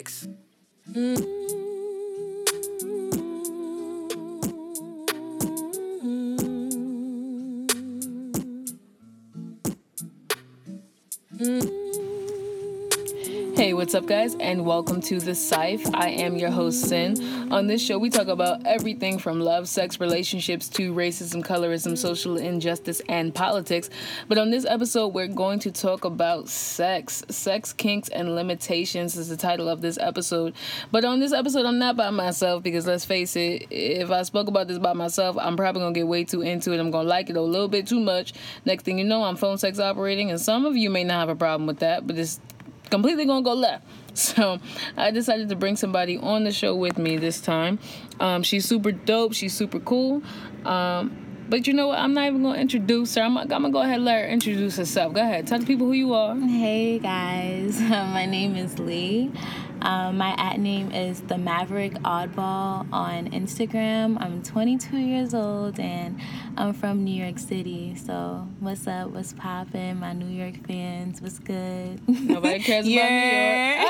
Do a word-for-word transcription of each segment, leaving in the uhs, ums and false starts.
Hey, what's up, guys, and welcome to The Cyph. I am your host, Sin. On this show, we talk about everything from love, sex, relationships, to racism, colorism, social injustice, and politics. But on this episode, we're going to talk about sex. Sex, kinks, and limitations is the title of this episode. But on this episode, I'm not by myself because, let's face it, if I spoke about this by myself, I'm probably going to get way too into it. I'm going to like it a little bit too much. Next thing you know, I'm phone sex operating, and some of you may not have a problem with that, but it's completely gonna go left. So I decided to bring somebody on the show with me this time. Um, she's super dope. She's super cool. Um, but you know what? I'm not even gonna introduce her. I'm, I'm gonna go ahead and let her introduce herself. Go ahead. Tell the people who you are. Hey guys, my name is Lee. Um, my at name is the Maverick Oddball on Instagram. I'm twenty-two years old and I'm from New York City. So what's up? What's poppin'? My New York fans, what's good? Nobody cares about New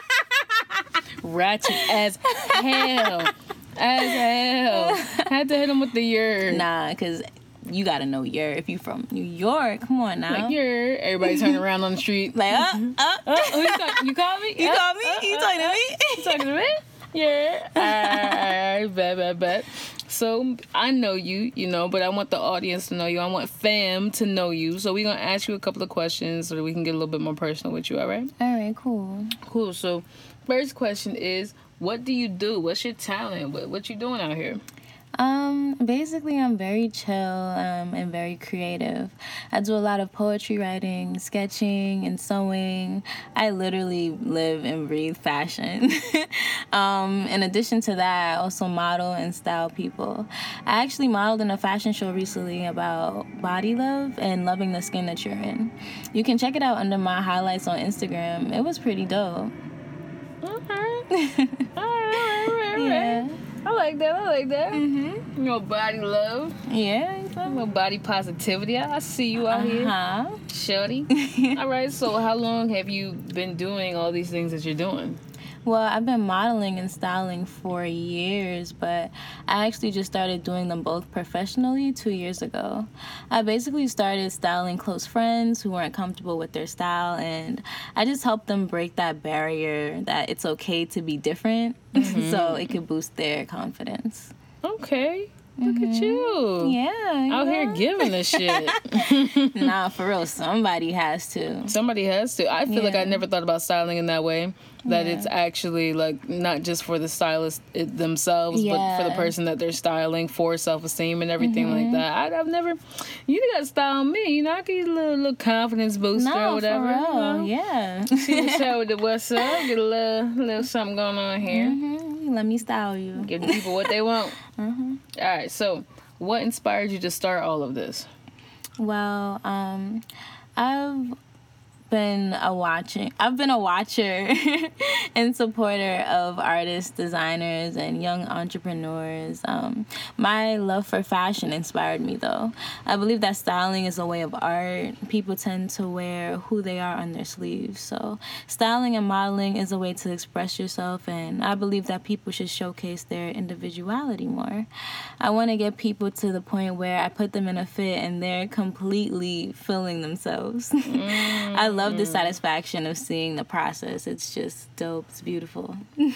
York. Ratchet as hell. As hell. Had to hit him with the year. Nah, because you gotta know your if you from New York. Come on now. Like your everybody turning around on the street. Like uh uh. uh who you, talk, you call me? You uh, call me? Uh, you uh, talking to me? You talking to me? Yeah. Alright, bet, bet, bet. So I know you, you know, but I want the audience to know you. I want fam to know you. So we're gonna ask you a couple of questions so that we can get a little bit more personal with you. All right? All right. Cool. Cool. So first question is, what do you do? What's your talent? What what you doing out here? Um, basically, I'm very chill um, and very creative. I do a lot of poetry writing, sketching, and sewing. I literally live and breathe fashion. um, in addition to that, I also model and style people. I actually modeled in a fashion show recently about body love and loving the skin that you're in. You can check it out under my highlights on Instagram. It was pretty dope. Okay. all right, all right, all right. Yeah. I like that. I like that. Mm-hmm. You know, body love. Yeah. You feel You me? know, body positivity. I I see you out here, Uh-huh. shorty. All right. So, how long have you been doing all these things that you're doing? Well, I've been modeling and styling for years, but I actually just started doing them both professionally two years ago. I basically started styling close friends who weren't comfortable with their style, and I just helped them break that barrier that it's okay to be different, mm-hmm. so it could boost their confidence. Okay. Look Mm-hmm. at you. Yeah. You Out know? here giving the shit. Nah, for real, somebody has to. Somebody has to. I feel like Yeah. I never thought about styling in that way. That Yeah. it's actually like not just for the stylist it, themselves, but for the Yeah. person that they're styling, for self-esteem and everything Mm-hmm. like that. I, I've never, you got to style me. You know, I give you a little, little confidence booster No, or whatever. for real. You know? Yeah. See what's up with the what's up. Get a little, little something going on here. Mm-hmm. Let me style you. Give the people what they want. Mm-hmm. All right. So, what inspired you to start all of this? Well, um, I've been a watching. I've been a watcher and supporter of artists, designers, and young entrepreneurs. Um, my love for fashion inspired me, though. I believe that styling is a way of art. People tend to wear who they are on their sleeves. So styling and modeling is a way to express yourself, and I believe that people should showcase their individuality more. I want to get people to the point where I put them in a fit and they're completely feeling themselves. Mm. I love the satisfaction of seeing the process. It's just dope. It's beautiful.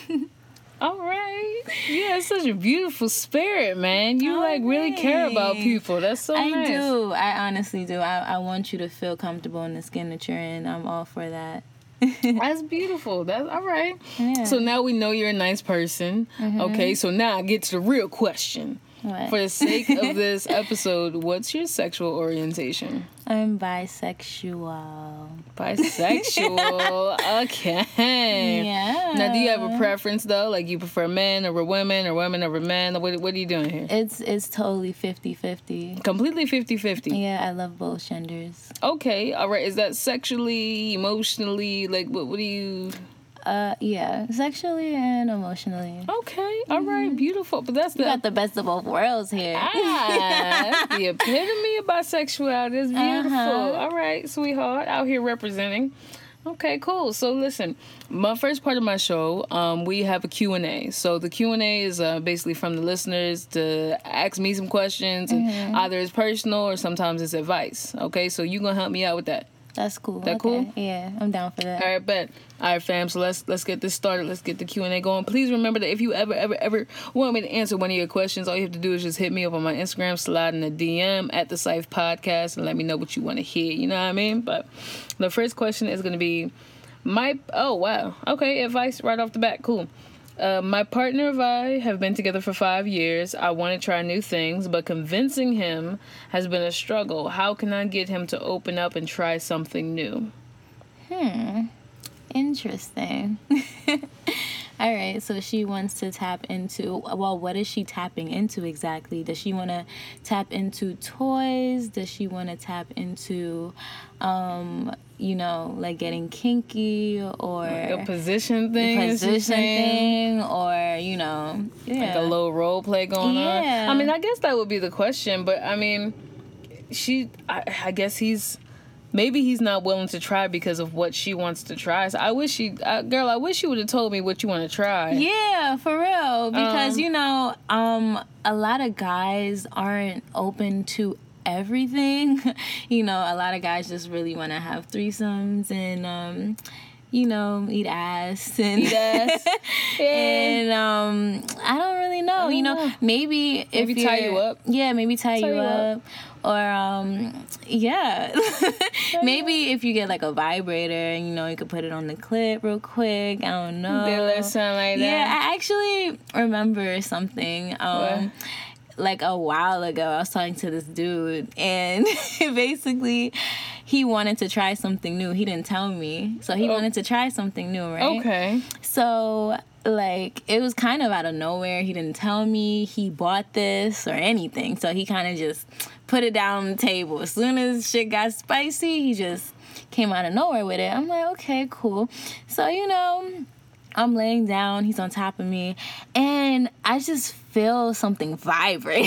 All right. You have such a beautiful spirit, man. You, Oh, like, really care about thanks. people. That's so I nice. do. I honestly do. I, I want you to feel comfortable in the skin that you're in. I'm all for that. That's beautiful. That's all right. Yeah. So now we know you're a nice person. Mm-hmm. Okay, so now I get to the real question. What? For the sake of this episode, what's your sexual orientation? I'm bisexual. Bisexual. Okay. Yeah. Now, do you have a preference, though? Like, you prefer men over women or women over men? What, what are you doing here? It's it's totally fifty-fifty. Completely fifty-fifty. Yeah, I love both genders. Okay. All right. Is that sexually, emotionally? Like, what, what do you... Uh, yeah, sexually and emotionally. Okay. All right. Beautiful. But that's You the... got the best of both worlds here. Ah, that's the epitome of bisexuality. It's beautiful. Uh-huh. All right, sweetheart. Out here representing. Okay, cool. So listen, my first part of my show, um, we have a Q and A. So the Q and A is uh, basically from the listeners to ask me some questions, and Mm-hmm. either it's personal or sometimes it's advice. Okay, so you gonna help me out with that. That's cool. That okay. cool? Yeah, I'm down for that. All right, bet. All right, fam. So let's let's get this started. Let's get the Q and A going. Please remember that if you ever, ever, ever want me to answer one of your questions, all you have to do is just hit me up on my Instagram, slide in a D M at the Scythe Podcast, and let me know what you want to hear. You know what I mean? But the first question is going to be, my oh wow, okay, advice right off the bat, cool. Uh, my partner and I have been together for five years. I want to try new things, but convincing him has been a struggle. How can I get him to open up and try something new? Hmm. Interesting. All right, so she wants to tap into, well, what is she tapping into exactly? Does she want to tap into toys? Does she want to tap into, um, you know, like getting kinky or Like a position thing? a is she position saying? thing, or, you know, yeah. Like a little role play going on? Yeah. I mean, I guess that would be the question, but I mean, she, I, I guess he's, maybe he's not willing to try because of what she wants to try. So I wish she, uh, girl, I wish you would have told me what you want to try. Yeah, for real. Because, Um, you know, um, a lot of guys aren't open to everything. You know, a lot of guys just really want to have threesomes and, um, you know, eat ass and Eat ass. Yeah. and um, I don't really know. don't You know, know. maybe if Maybe tie you're- you up. Yeah, maybe tie, Tie you you up. up. Or um, yeah, maybe if you get like a vibrator and you know you could put it on the clip real quick. I don't know. They let something like that. Yeah, I actually remember something. Um, like a while ago, I was talking to this dude, and basically, he wanted to try something new. He didn't tell me, so he Oh. wanted to try something new, right? Okay. So, like, it was kind of out of nowhere. He didn't tell me he bought this or anything. So he kind of just put it down on the table. As soon as shit got spicy, he just came out of nowhere with it. I'm like, okay, cool. So, you know, I'm laying down. He's on top of me. And I just feel something vibrate.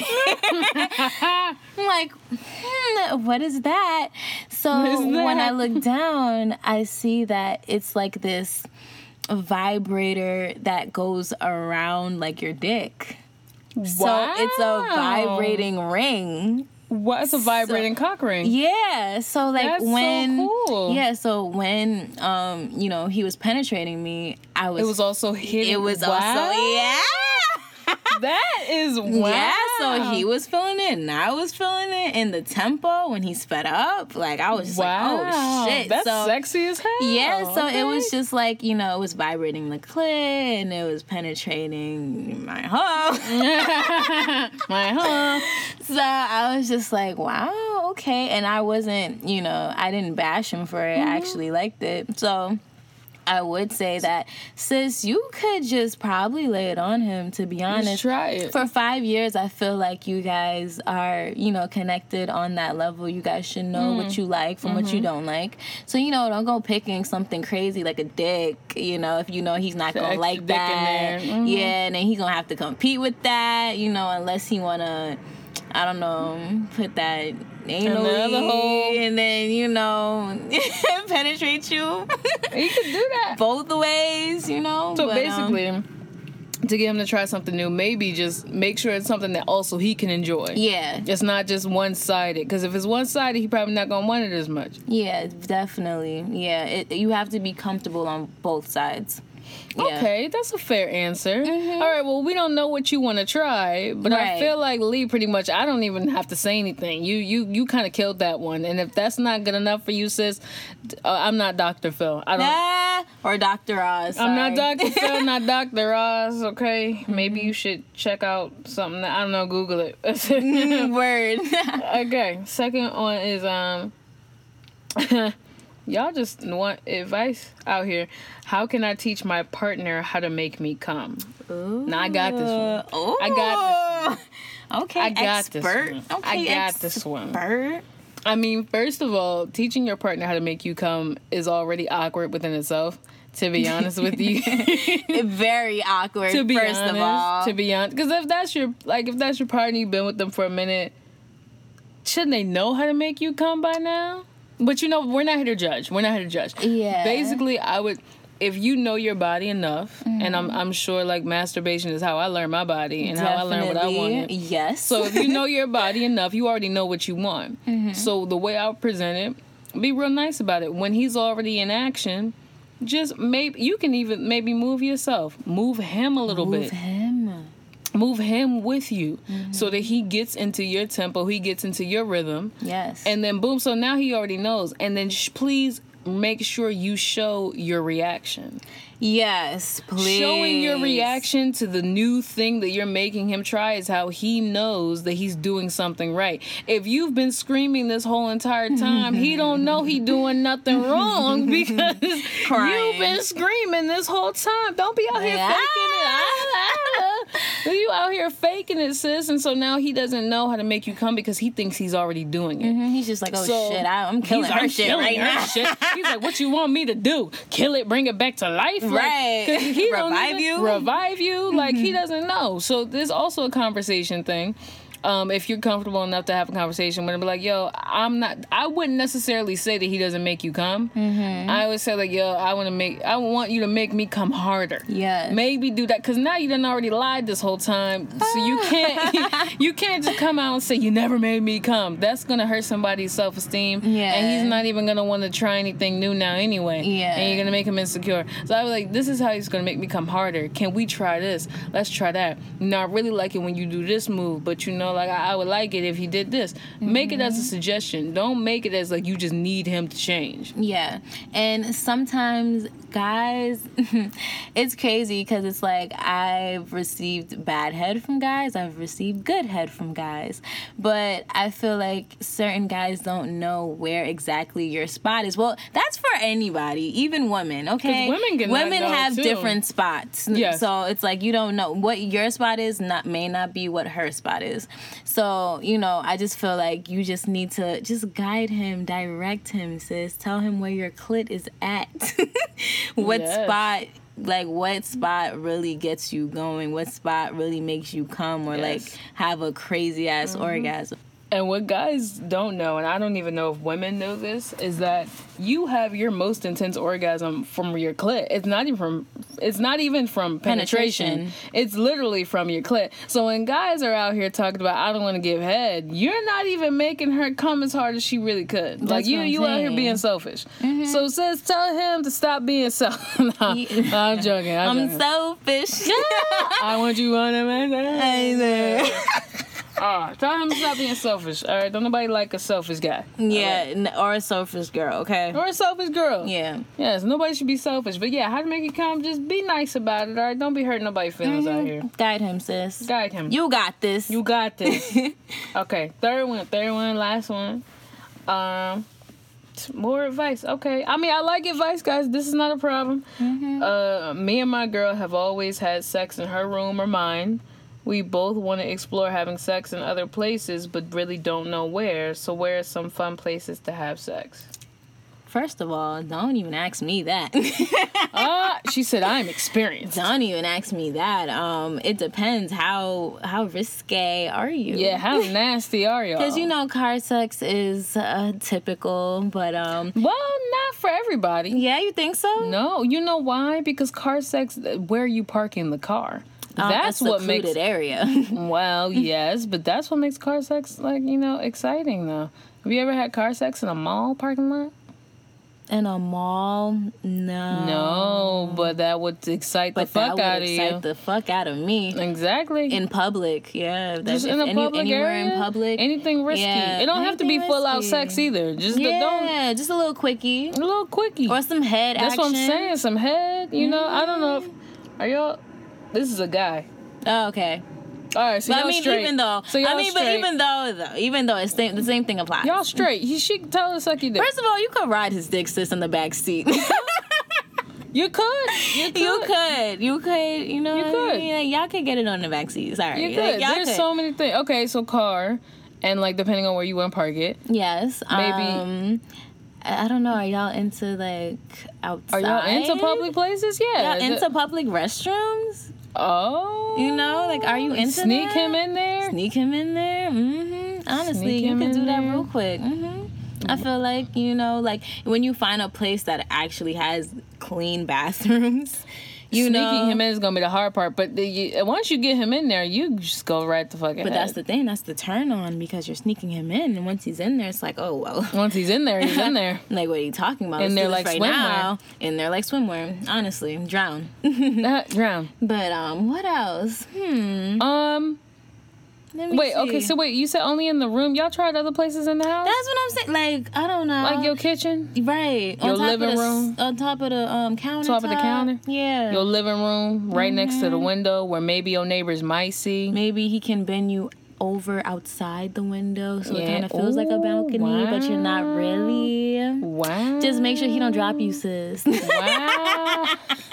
I'm like, hmm, what is that? So What is when I that? look down, I see that it's like this vibrator that goes around like your dick. So it's a vibrating ring. What? It's a vibrating cock ring. Yeah. So like That's so when cool. yeah, so when um, you know, he was penetrating me, I was It was also hitting. it was wow. also yeah. That is wow. Yeah, so he was feeling it and I was feeling it in the tempo when he sped up. Like I was just Wow. like, oh shit. That's so, sexy as hell. Yeah, so Okay. it was just like, you know, it was vibrating the clit and it was penetrating my hole. my huh. So I was just like, wow, okay. And I wasn't, you know, I didn't bash him for it. I actually liked it. So I would say that, sis, you could just probably lay it on him, to be honest. Just try it. For five years, I feel like you guys are, you know, connected on that level. You guys should know Mm. what you like from what you don't like. So, you know, don't go picking something crazy like a dick, you know, if you know he's not The going to extra like dick that. in there. Mhm. Yeah, and then he's going to have to compete with that, you know, unless he want to, I don't know, put that anal Another hole. and then, you know, penetrate you You could do that. both ways, you know. So but, um, basically, to get him to try something new, maybe just make sure it's something that also he can enjoy. yeah, It's not just one-sided. Because if it's one-sided, he probably not gonna want it as much. yeah, definitely. Yeah, it, you have to be comfortable on both sides. Yeah. Okay, that's a fair answer. All right, well, we don't know what you want to try, but I Right. feel like Lee pretty much, I don't even have to say anything. You you you kind of killed that one. And if that's not good enough for you, sis, uh, I'm not Doctor Phil. I don't. Ah, or Doctor Oz. I'm not sorry. Doctor Phil, not Doctor Oz, okay? Maybe you should check out something that, I don't know, Google it. Word. Okay, second one is, um, y'all just want advice out here. How can I teach my partner how to make me come? Ooh. Now, I got this one. Ooh. I got Okay, I got this expert. one. Okay, I got this one. expert. I mean, first of all, teaching your partner how to make you come is already awkward within itself, to be honest with you. Very awkward. to be first honest, of all, to be honest, because if that's your like, if that's your partner, you've been with them for a minute, shouldn't they know how to make you come by now? But you know, we're not here to judge. We're not here to judge. Yeah. Basically, I would, if you know your body enough, mm-hmm. and I'm I'm sure like masturbation is how I learn my body and Definitely. how I learn what I wanted. Yes. So if you know your body enough, you already know what you want. Mm-hmm. So the way I would present it, be real nice about it. When he's already in action, just maybe you can even maybe move yourself, move him a little move bit. Move him. Move him with you mm-hmm. so that he gets into your tempo, he gets into your rhythm. Yes. And then boom, so now he already knows. And then sh- please make sure you show your reaction. Yes, please. Showing your reaction to the new thing that you're making him try is how he knows that he's doing something right. If you've been screaming this whole entire time, he don't know he doing nothing wrong because Crying. You've been screaming this whole time. Don't be out here Yeah. faking it. Ah, you out here faking it, sis. And so now he doesn't know how to make you come because he thinks he's already doing it. Mm-hmm. He's just like, oh So, shit, I, I'm killing he's her I'm shit killing right her now. shit. He's like, what you want me to do? Kill it, bring it back to life? Like, Right. 'cause he don't Revive even- you? Revive you? Like, he doesn't know. So there's also a conversation thing. Um, if you're comfortable enough to have a conversation with him, be like, yo, I'm not, I wouldn't necessarily say that he doesn't make you come. Mm-hmm. I would say, like, yo, I want to make, I want you to make me come harder. Yes. Maybe do that, because now you done already lied this whole time. So you can't, you can't just come out and say, you never made me come. That's going to hurt somebody's self-esteem. Yeah. And he's not even going to want to try anything new now anyway. Yeah. And you're going to make him insecure. So I was like, this is how he's going to make me come harder. Can we try this? Let's try that. No, I really like it when you do this move, but you know, like, I, I would like it if he did this. Mm-hmm. Make it as a suggestion. Don't make it as like you just need him to change. Yeah. And sometimes guys, it's crazy because it's like I've received bad head from guys, I've received good head from guys, but I feel like certain guys don't know where exactly your spot is. Well, that's for anybody, even women, okay? Women can women know have too. different spots. Yes. So it's like you don't know what your spot is, not may not be what her spot is. So, you know, I just feel like you just need to just guide him, direct him, sis. Tell him where your clit is at. What Yes. spot, like what spot really gets you going? What spot really makes you come or Yes. like have a crazy ass Mm-hmm. orgasm? And what guys don't know, and I don't even know if women know this, is that you have your most intense orgasm from your clit. It's not even from it's not even from penetration. Penetration. It's literally from your clit. So when guys are out here talking about I don't want to give head, you're not even making her come as hard as she really could. That's like you what I'm you out here saying. being selfish. Mm-hmm. So sis, tell him to stop being selfish. no, Yeah. I'm joking. I'm, I'm joking. selfish. I want you on a man. Either. Ah, tell him to stop being selfish. All right, don't nobody like a selfish guy. Yeah, n- or a selfish girl, okay? Or a selfish girl. Yeah. Yes, nobody should be selfish. But yeah, how to make it come, just be nice about it, all right? Don't be hurting nobody's feelings out here. Guide him, sis. Guide him. You got this. You got this. Okay, third one, third one, last one. Um, more advice. Okay. I mean, I like advice, guys. This is not a problem. Mm-hmm. Uh, me and my girl have always had sex in her room or mine. We both want to explore having sex in other places, but really don't know where. So where are some fun places to have sex? First of all, don't even ask me that. Ah, uh, she said I'm experienced. Don't even ask me that. Um, it depends. How how risque are you? Yeah, how nasty are y'all? Because you know, car sex is uh, typical, but um, well, not for everybody. yeah, you think so? No, you know why? Because car sex, where are you parking the car? Um, That's a what secluded makes. area. Well, yes, but that's what makes car sex like you know exciting though. Have you ever had car sex in a mall parking lot? In a mall, no. No, but that would excite But the fuck that would out of excite you. the fuck out of me. Exactly. In public, yeah. That- Just if in a any- public anywhere area, in public. anything risky. Yeah, It don't have to be anything full out risky. sex either. Just the, don't Yeah, just a little quickie. a little quickie. Or some head That's action. what I'm saying. Some head. You know, I don't know if are y'all. This is a guy. Oh, okay. All right, so But y'all I mean, straight. even though, so y'all I mean, straight. but even though, though, even though it's same, the same thing applies. y'all straight. He she can tell us suck your dick. First of all, you could ride his dick, sis, in the back seat. You could. You could. You could. You could. You know. You what I could. mean? Like, y'all could get it on the back seat. Sorry. You Like, could. y'all There's could. so many things. Okay, so car, and like depending on where you want to park it. Yes. Maybe- Um, I I don't know. Are y'all into like outside? Are y'all into public places? Yeah. Y'all into The- public restrooms? Oh. You know, like, are you into Sneak that? him in there. Sneak him in there. Mm-hmm. Honestly, Sneak you him could in do that there. real quick. Mm-hmm. I feel like, you know, like when you find a place that actually has clean bathrooms, you Sneaking know, him in is gonna be the hard part. But the, you, once you get him in there, you just go right the fuck ahead. but that's the thing. That's the turn on because you're sneaking him in, and once he's in there, it's like, oh well. Once he's in there, he's in there. Like, what are you talking about? And Let's they're do like this right swimwear. now. And they're like swimwear. Honestly, drown. Not drown. But um, what else? Hmm. Um. Let me Wait. see. Okay. So wait. You said only in the room. Y'all tried other places in the house? That's what I'm saying. Like, I don't know. Like your kitchen, right your on top living of the, room? on top of the um counter. Top of the counter? Yeah. your living room, right next to the window where maybe your neighbors might see. Maybe he can bend you over outside the window so it Yeah. kind of feels like a Ooh, balcony, but you're not wow. really. Wow. Just make sure he don't drop you, sis. Wow.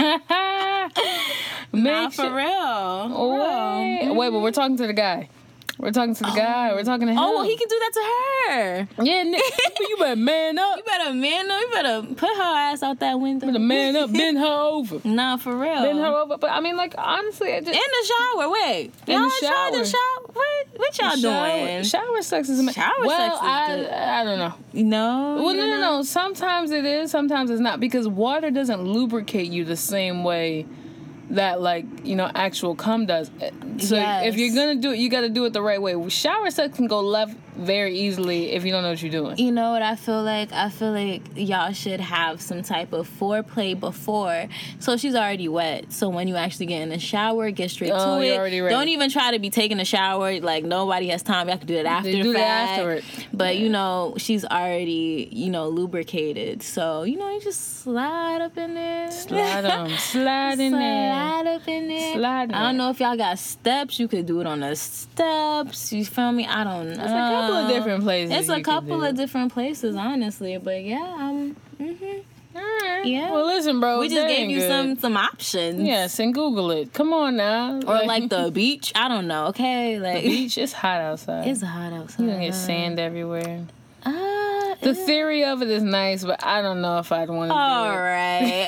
Nah, Make for sure- real. Wait. Wait, but we're talking to the guy. We're talking to the guy. We're talking to him. Oh, well, he can do that to her. Yeah, nigga, you better man up. You better man up. You better put her ass out that window. You better man up. Bend her over. Nah, for real. Bend her over. But I mean, like, honestly, it just. In the shower. Wait. In y'all the tried the shower. shower? What, what y'all shower, doing? shower sex is ama- Shower well, sex is I, good. I don't know. No. Well, you no, no, know? no. Sometimes it is. Sometimes it's not because water doesn't lubricate you the same way that, like, you know, actual cum does. So Yes. if you're gonna do it, you got to do it the right way. Shower sex can go left very easily if you don't know what you're doing. You know what I feel like? I feel like y'all should have some type of foreplay before. So she's already wet. So when you actually get in the shower, get straight Oh, to you're it. already ready. Don't even try to be taking a shower. Like, nobody has time. You have to do it after They the do that fact. after it. But, you know, she's already, you know, lubricated. So, you know, you just slide up in there. Slide on, slide in there. Slide up in there. Slide in I don't there. know if y'all got steps. You could do it on the steps. You feel me? I don't know. It's a couple of different places. It's you a can couple do of it. different places, honestly. But yeah, um, hmm All right. Yeah. Well, listen, bro. we just that gave ain't you good. some some options. Yes, and Google it. Come on now. Or like the beach. I don't know. Okay, like the beach. It's hot outside. it's hot outside. You're gonna get sand everywhere. Uh, The theory of it is nice, but I don't know if I'd want to all do it. right.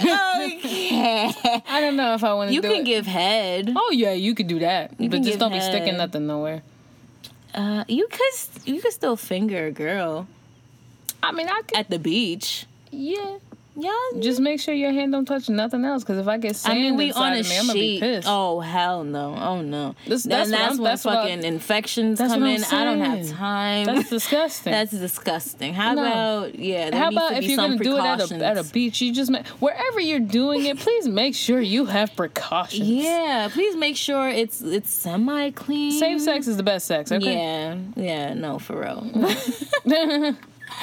Okay. I don't know if I want to You do can it. give head. Oh yeah, you could do that, You but can just give don't be sticking head. nothing nowhere. Uh, you could you could still finger a girl I mean, I could. at the beach. Yeah. Yeah. Just make sure your hand don't touch nothing else, because if I get I sand mean, we inside on a of me, I'm gonna be sheet. pissed. Oh hell no! Oh no! This- Then that's what that's I'm- when that's what I- fucking infections that's come what I'm in. I don't have saying. time. That's disgusting. That's disgusting. How No. about yeah? There How needs about to if be you're some gonna do it at precautions. a at a beach, you just ma- wherever you're doing it, please make sure you have precautions. Yeah, please make sure it's it's semi clean. Safe sex is the best sex. Okay. Yeah, yeah, no, for real.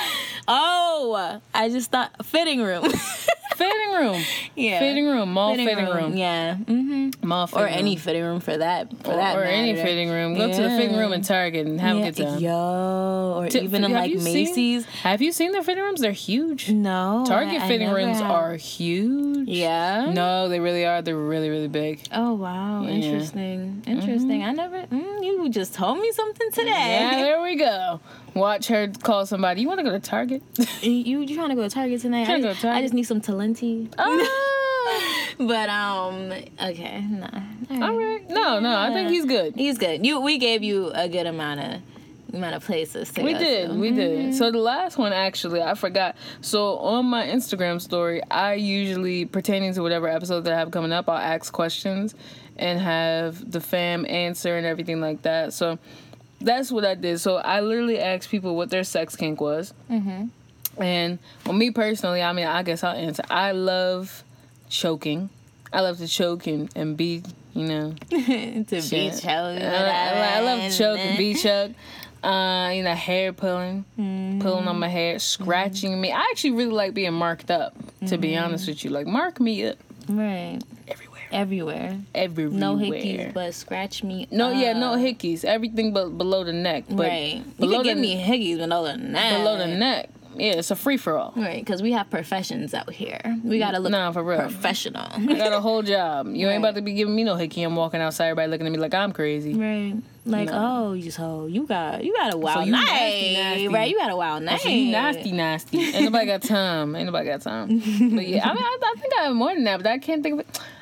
Oh, I just thought fitting room. Fitting room. Yeah, Fitting room. Mall fitting, room. Yeah, mm-hmm. Mall fitting Or any room. fitting room for that. For or, that or any matter. fitting room. Go to the fitting room in Target and have Yeah, a good time. Yo, or Ti- even in have like you seen- Macy's. have you seen their fitting rooms? They're huge. No, Target I- I fitting never rooms have. are huge. Yeah. No, they really are. They're really, really big. Oh wow, Yeah. interesting, interesting. I never. Mm, you just told me something today. Yeah, there we go. Watch her call somebody. You want to go to Target? You you trying to go to Target tonight? Trying I, to go just, to Target. I just need some Talenti. Oh. But um, okay, nah. All right. No, no, I think he's good. He's good. You we gave you a good amount of amount of places to We go did, to. we did. So the last one, actually, I forgot. So on my Instagram story, I usually, pertaining to whatever episode that I have coming up, I'll ask questions and have the fam answer and everything like that. So that's what I did. So I literally asked people what their sex kink was. Mm-hmm. And well, me personally, I mean, I guess I'll answer. I love choking. I love to choke and, and be, you know. to be shit. choked. I, I, I love to choke and be choked. Uh, you know, hair pulling, pulling on my hair, scratching me. I actually really like being marked up, to be honest with you. Like, mark me up Right. everywhere. Everywhere. Everywhere. No hickeys, but scratch me. No, up. yeah, no hickeys. Everything but below the neck. But Right. You below can give the, me hickeys below the neck. below the neck. Yeah, it's a free for all. Right, because we have professions out here. We gotta look Nah, for real. professional. I got a whole job. You Right. ain't about to be giving me no hickey. I'm walking outside, everybody looking at me like I'm crazy. Right. Like, No. oh, you so you got you got a wild you night. nasty, nasty. Right, you got a wild night. So you nasty, nasty. Ain't nobody got time. Ain't nobody got time. But yeah, I mean, I, I think I have more than that, but I can't think of it.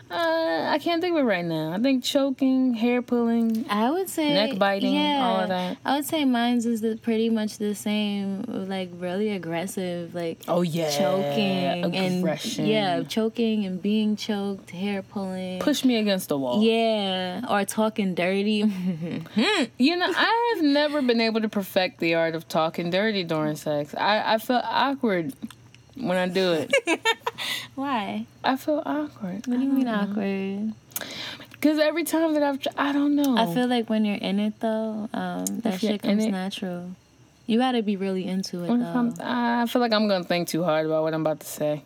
Uh, I can't think of it right now. I think choking, hair pulling, I would say neck biting, yeah, all of that. I would say mine's is the, pretty much the same, like really aggressive, like Oh yeah, choking aggression. and yeah, choking and being choked, hair pulling. Push me against the wall. Yeah, or talking dirty. You know, I have never been able to perfect the art of talking dirty during sex. I, I feel awkward when I do it. Why? I feel awkward. What do you mean awkward? Because every time that I've, tr- I don't know. I feel like when you're in it though, um, that If you're shit in comes it- natural. You gotta be really into it What if I'm- though. I feel like I'm gonna think too hard about what I'm about to say.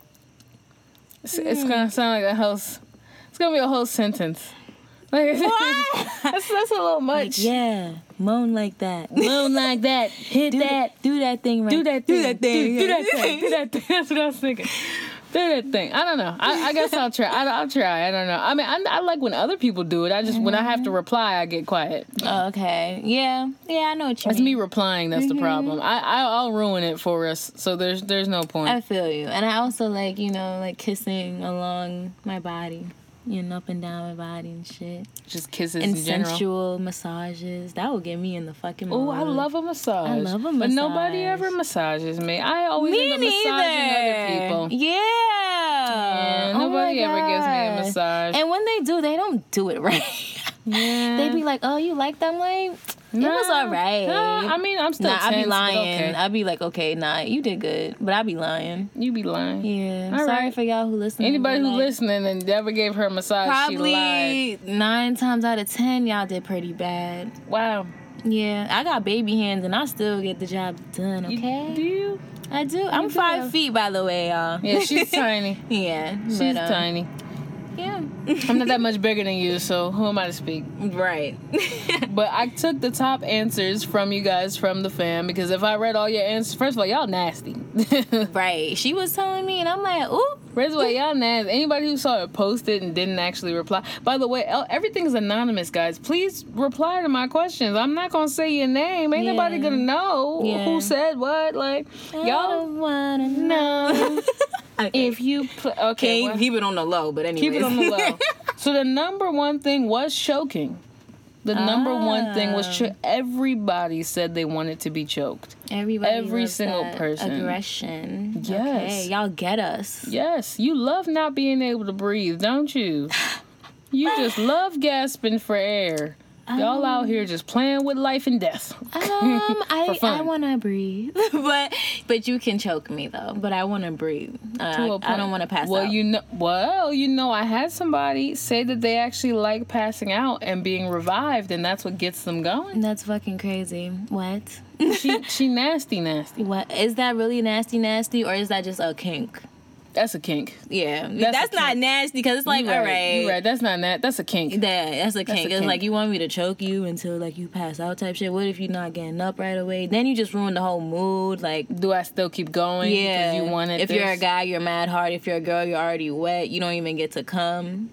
It's, it's gonna sound like a whole. s- It's gonna be a whole sentence. Like, that's that's a little much. Like, yeah, moan like that. Moan like that. Hit Do that. do that thing right. Do that thing. Do that thing. Do, do that thing. Do that thing. That's what I was thinking. Do that thing. I don't know. I, I guess I'll try. I, I'll try. I don't know. I mean, I, I like when other people do it. I just, when I have to reply, I get quiet. Oh, okay. Yeah. Yeah, I know what you It's mean. me replying that's the problem. I, I, I'll ruin it for us, so there's there's no point. I feel you. And I also like, you know, like kissing along my body. You know, up and down my body and shit. Just kisses And in general. sensual massages. That will get me in the fucking mood. Oh, I love a massage. I love a But nobody massage. ever massages me. I always Me end up massaging neither. other people. Yeah. Yeah, Oh nobody my ever gives me a God. massage. And when they do, they don't do it right. Yeah. They be like, "Oh, you like that?" I'm like, "It was Nah, alright." nah, I mean, I'm still Nah, I tense, be but lying. okay. I be like, "Okay, nah, you did good," but I be lying. You be lying. Yeah. All Sorry right. for y'all who listen. Anybody but, who like, listening and never gave her a massage, she lied. probably nine times out of ten, y'all did pretty bad. Wow. Yeah, I got baby hands and I still get the job done. You- Okay, do you? I do. I'm do. five feet, by the way, y'all. Yeah, she's tiny. Yeah, She's but, um, tiny. Yeah. I'm not that much bigger than you, so who am I to speak? Right. But I took the top answers from you guys from the fam because if I read all your answers, first of all, y'all nasty. Right. She was telling me, and I'm like, ooh. First of all, y'all nasty. Anybody who saw it posted and didn't actually reply. By the way, el- everything's anonymous, guys. Please reply to my questions. I'm not gonna say your name. Ain't Yeah. nobody gonna know Yeah. who said what. Like I y'all don't wanna know. Okay. If you pl- okay, well, keep it on the low, but anyway. keep it on the low. So the number one thing was choking. The number one thing was cho- everybody said they wanted to be choked. Everybody Every loves single that person. aggression. Yes. Okay, y'all get us. Yes, you love not being able to breathe, don't you? You just love gasping for air. Y'all out here just playing with life and death. Um, I For fun. I want to breathe, but but you can choke me though. But I want to breathe. Uh, To a I, I point. don't want to pass well, out. you know, well, you know, I had somebody say that they actually like passing out and being revived, and that's what gets them going. That's fucking crazy. What? she she nasty, nasty. What is that really nasty, nasty, or is that just a kink? That's a kink. Yeah, That's that's, a not kink. nasty because it's like, You all right, right, you right. That's not that. That's a kink. Yeah, that's a kink. a It's kink. like you want me to choke you until like you pass out type shit. What if you're not getting up right away? Then you just ruin the whole mood. Like, Do I still keep going? yeah, Because you wanted if this? you're a guy, you're mad hard. If you're a girl, you're already wet. You don't even get to come.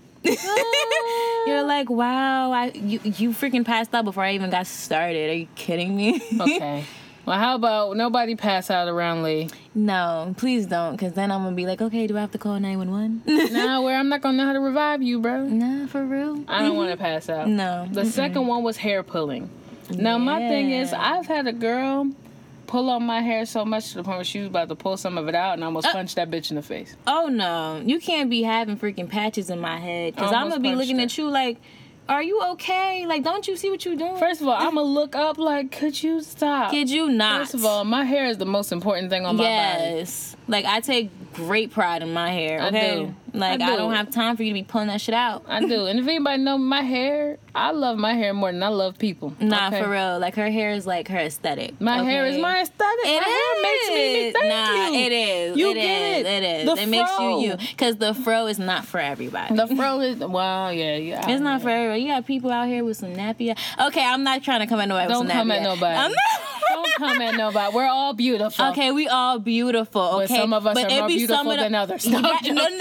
You're like, wow, I you you freaking passed out before I even got started. Are you kidding me? Okay. Well, how about nobody pass out around Lee? No, please don't, because then I'm gonna be like, okay, do I have to call nine one one? Nah, where I'm not gonna know how to revive you, bro. Nah, for real. I don't want to pass out. No. The second one was hair pulling. Now my thing is, Yeah. I've had a girl pull on my hair so much to the point where she was about to pull some of it out, and I almost Uh. punched that bitch in the face. Oh no, you can't be having freaking patches in my head, because I'm Almost gonna be punched looking her. at you like, are you okay? Like, don't you see what you're doing? First of all, I'm gonna look up like, could you stop? Kid you not. First of all, my hair is the most important thing on my body. yes. Like, I take great pride in my hair. I Okay, do. like I I, do. don't have time for you to be pulling that shit out. I do. And if anybody know my hair, I love my hair more than I love people. Nah, okay? for real. Like, her hair is like her aesthetic. My hair is okay? my aesthetic. It my hair makes me me. is. Thank nah, you. it is. You it get is. it. It is. The it makes fro. you you. Because the fro is not for everybody. The fro is, wow, yeah, yeah. It's not for everybody. You got people out here with some nappy. Okay, I'm not trying to come at nobody Don't with some come nappy. at nobody. I'm not. Don't come at nobody. We're all beautiful. Okay, we all beautiful. Okay, But some of us are it more be beautiful some of the- than others. No, Right, I'm no, no, no,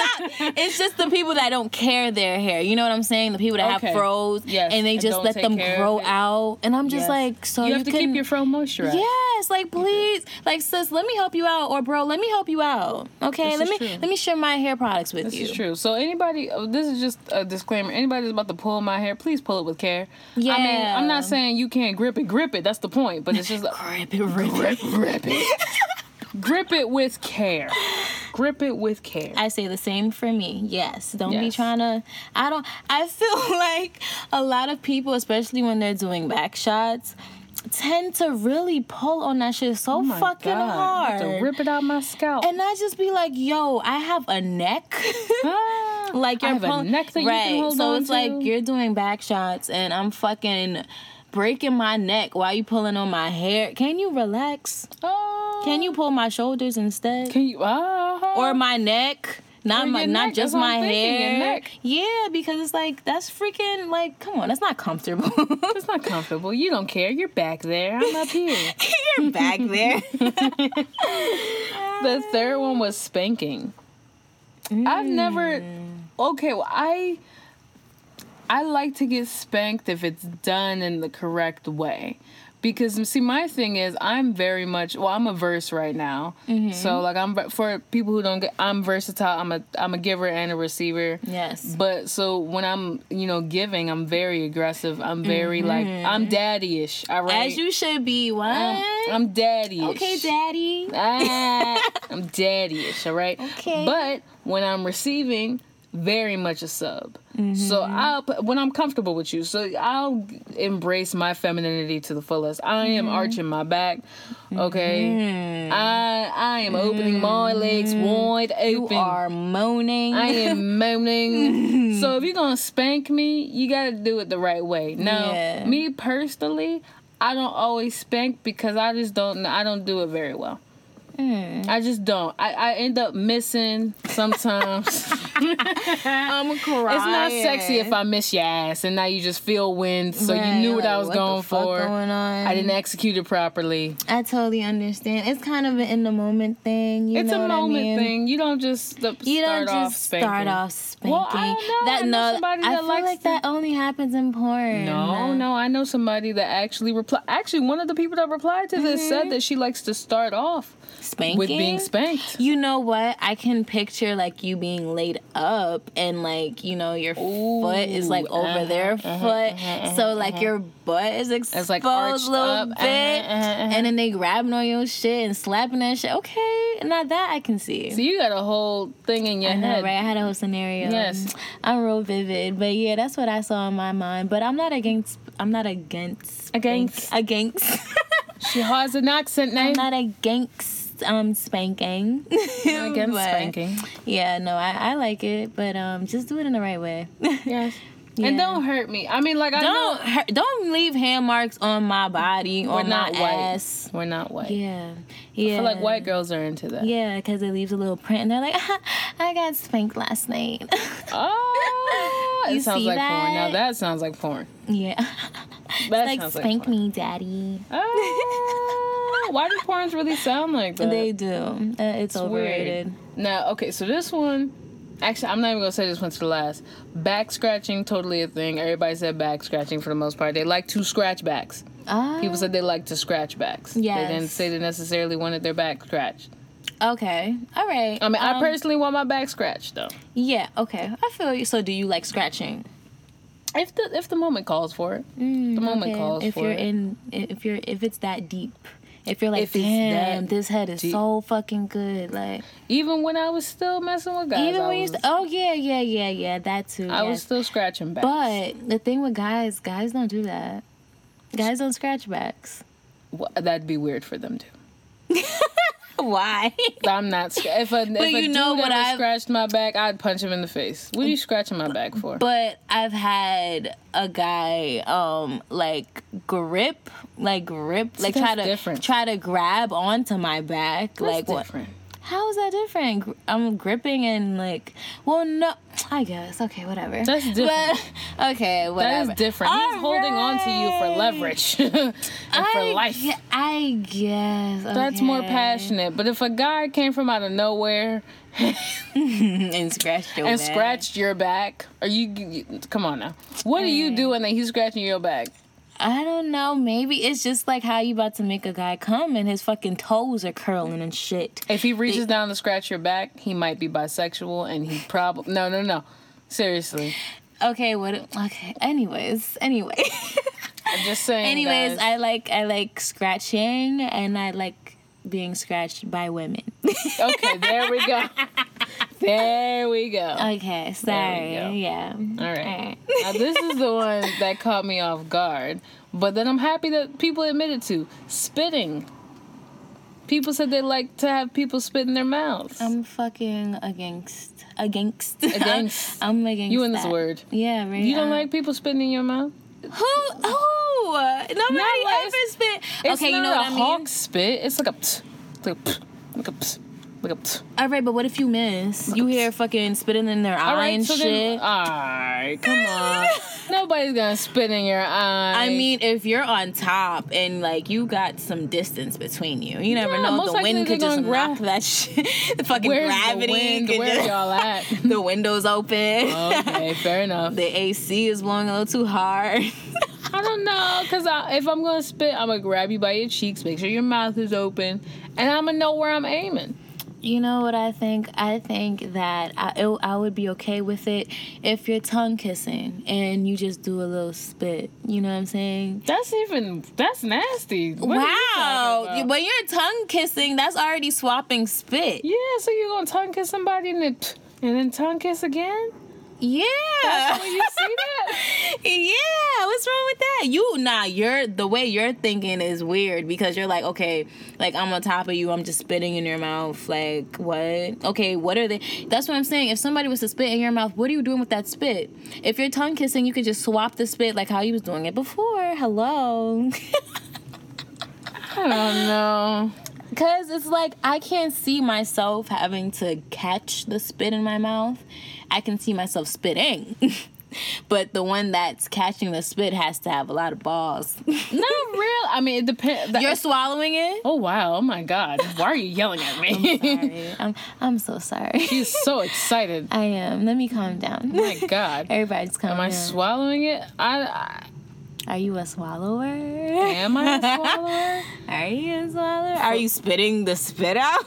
not. It's just the people that don't care their hair. You know what I'm saying? The people that Okay. have froze Yes, and they and just don't let take them care of grow it. out. And I'm just Yes. like, so you you, have to can, keep your fro moisturized. Yes, like please, like sis, let me help you out, or bro, let me help you out. Okay, This let is me true. let me share my hair products with This you. is true. So anybody, oh, this is just a disclaimer. Anybody that's about to pull my hair, please pull it with care. Yeah. I mean, I'm not saying you can't grip it. Grip it. That's the point. But it's just like, Grip it, rip grip, grip it. Grip it with care. Grip it with care. I say the same for me. Yes. Don't be Yes. trying to. I don't. I feel like a lot of people, especially when they're doing back shots, tend to really pull on that shit so Oh my fucking God. hard. I have to rip it out my scalp. And I just be like, yo, I have a neck. Ah, like I you're have a pulling, neck that you right. can hold so on it's to. like you're doing back shots, and I'm fucking breaking my neck while you pulling on my hair. Can you relax? Oh. Can you pull my shoulders instead? Can you? Uh, Or my neck? Not Or my, your not neck, just that's what my I'm thinking, your hair. neck. Yeah, because it's like that's freaking like, come on, that's not comfortable. It's not comfortable. You don't care. You're back there. I'm up here. You're back there. The third one was spanking. I've never. Okay, well, I. I like to get spanked if it's done in the correct way. Because, see, my thing is, I'm very much, well, I'm a verse right now. Mm-hmm. So, like, I'm, for people who don't get, I'm versatile. I'm a, I'm a giver and a receiver. Yes. But, so, when I'm, you know, giving, I'm very aggressive. I'm very, like, I'm daddy-ish, all right? As you should be. What? I'm, I'm daddy-ish. Okay, daddy. Ah, I'm daddy-ish, all right? Okay. But when I'm receiving, very much a sub. Mm-hmm. So I'll, when I'm comfortable with you, so I'll embrace my femininity to the fullest. I am Mm-hmm. arching my back, okay? Mm-hmm. I I am opening my legs wide open. You are moaning. I am moaning. So if you're gonna spank me, you gotta do it the right way. Now, Yeah. me personally, I don't always spank because I just don't. I don't do it very well. Mm. I just don't. I, I end up missing sometimes. I'm crying. It's not sexy if I miss your ass and now you just feel wind, so Right, you knew what like, I was what the going fuck for. going on? I didn't execute it properly. I totally understand. It's kind of an in the moment thing. You It's know a what I moment mean? thing. You don't just st- You start don't off just spanking. start off spanking. Well, I don't know. That I know no, somebody I that feel likes like to- that only happens in porn. No, no, I know somebody that actually replied. Actually, one of the people that replied to this said that she likes to start off Spanking with being spanked. You know what? I can picture like you being laid up and like, you know, your Ooh, foot is like over uh-huh, their uh-huh, foot. uh-huh, so like your butt is exposed like a arched little up, bit. uh-huh, uh-huh, uh-huh. And then they grabbing on your shit and slapping that shit. Okay, now that I can see. So you got a whole thing in your I know, head. right? I had a whole scenario. Yes. I'm real vivid. But yeah, that's what I saw in my mind. But I'm not against I'm not against Against. spank- against She has an accent now. I'm not against um spanking. Not against But, spanking. Yeah, no, I, I like it, but um just do it in the right way. Yes. Yeah. And don't hurt me. I mean, like, I Don't know hurt, don't leave hand marks on my body, we're on not my white. ass. We're not white. Yeah. Yeah. I feel like white girls are into that. Yeah, because it leaves a little print and they're like, I got spanked last night. Oh, it You sounds see like porn. Now that? that sounds like porn. Yeah. That Like, sounds spank like porn. me, daddy. Oh, why do porns really sound like that? They do. Uh, it's, overrated. Weird. Now, okay, so this one, actually, I'm not even gonna say this one to the last. Back scratching, totally a thing. Everybody said back scratching for the most part. They like to scratch backs. Ah. People said they like to scratch backs. They Yes. didn't say they necessarily wanted their back scratched. Okay. All right. I mean, I Um, personally want my back scratched though. Yeah. Okay. I feel you. So, do you like scratching? If the if the moment calls for it, Mm, the moment okay. calls if for you're it. in, if you're, if it's that deep, if you're like, If it's damn, that this head is deep. so fucking good. Like, Even when I was still messing with guys, even I when you, was, st- oh yeah, yeah, yeah, yeah, that too. I was yes. still scratching backs. But the thing with guys, guys don't do that. Guys don't scratch backs. Well, that'd be weird for them too. Why? I'm not. Sc- if a, if a you know dude what ever I've- scratched my back, I'd punch him in the face. What are you scratching my back for? But I've had a guy um like grip, like grip, like that's try to different. try to grab onto my back, That's like what? different. How is that different? Gr- I'm gripping and like, well, no, I guess. Okay, whatever. That's different. But, okay, whatever. That is different. All He's holding on to you for leverage and I, for life. gue- I guess. Okay. That's more passionate. But if a guy came from out of nowhere and scratched your and back. scratched your back, are you, you come on now? What are you doing that he's scratching your back? I don't know. Maybe it's just like how you about to make a guy come and his fucking toes are curling and shit. If he reaches down to scratch your back, he might be bisexual, and he probably no, no, no. Seriously. Okay, what? Okay. Anyways, anyway. I'm just saying. Anyways, guys. I like I like scratching and I like being scratched by women. Okay, there we go. There we go. Okay, sorry. There we go. Yeah. All right. All right. Now, this is the one that caught me off guard, but then I'm happy that people admitted to spitting. People said they like to have people spit in their mouths. I'm fucking against against Against. I'm against You and this that. word. Yeah, right. You don't uh, like people spitting in your mouth? who who? Nobody like- ever spit. It's Okay, you not know a what I mean? hawk spit. It's like a pst, it's like a pst, like a pst, like a pst. All right, but what if you miss? You hear fucking spitting in their All eye right, and so shit. then, all right, come on. Nobody's gonna spit in your eye. I mean, if you're on top and like you got some distance between you, you never Yeah, know. most The likely wind they're could just gonna grab- knock that shit. The fucking where's gravity. the wind? could Where just- y'all at? the windows open. Okay, fair enough. The A C is blowing a little too hard. I don't know, cause I, if I'm gonna spit, I'm gonna grab you by your cheeks, make sure your mouth is open, and I'm gonna know where I'm aiming. You know what I think? I think that I it, I would be okay with it if you're tongue kissing and you just do a little spit. You know what I'm saying? That's even that's nasty. What are you wow! talking about? When you're tongue kissing, that's already swapping spit. Yeah, so you're gonna tongue kiss somebody and then and then tongue kiss again? Yeah. That's the way you see that? Yeah, what's wrong with that? You nah, you're the way you're thinking is weird because you're like, okay, like I'm on top of you, I'm just spitting in your mouth. Like, what? Okay, what are they? That's what I'm saying. If somebody was to spit in your mouth, what are you doing with that spit? If you're tongue kissing, you could just swap the spit like how you was doing it before. Hello. I don't know. Cause it's like I can't see myself having to catch the spit in my mouth. I can see myself spitting. But the one that's catching the spit has to have a lot of balls. Not real. I mean, it depends. You're swallowing it? Oh wow! Oh my God! Why are you yelling at me? Sorry. I'm I'm so sorry. She's so excited. I am. Let me calm down. Oh my God! Everybody's calm Am I down. swallowing it? I, I Are you a swallower? am I a swallower? Are you a swallower? Are you spitting the spit out?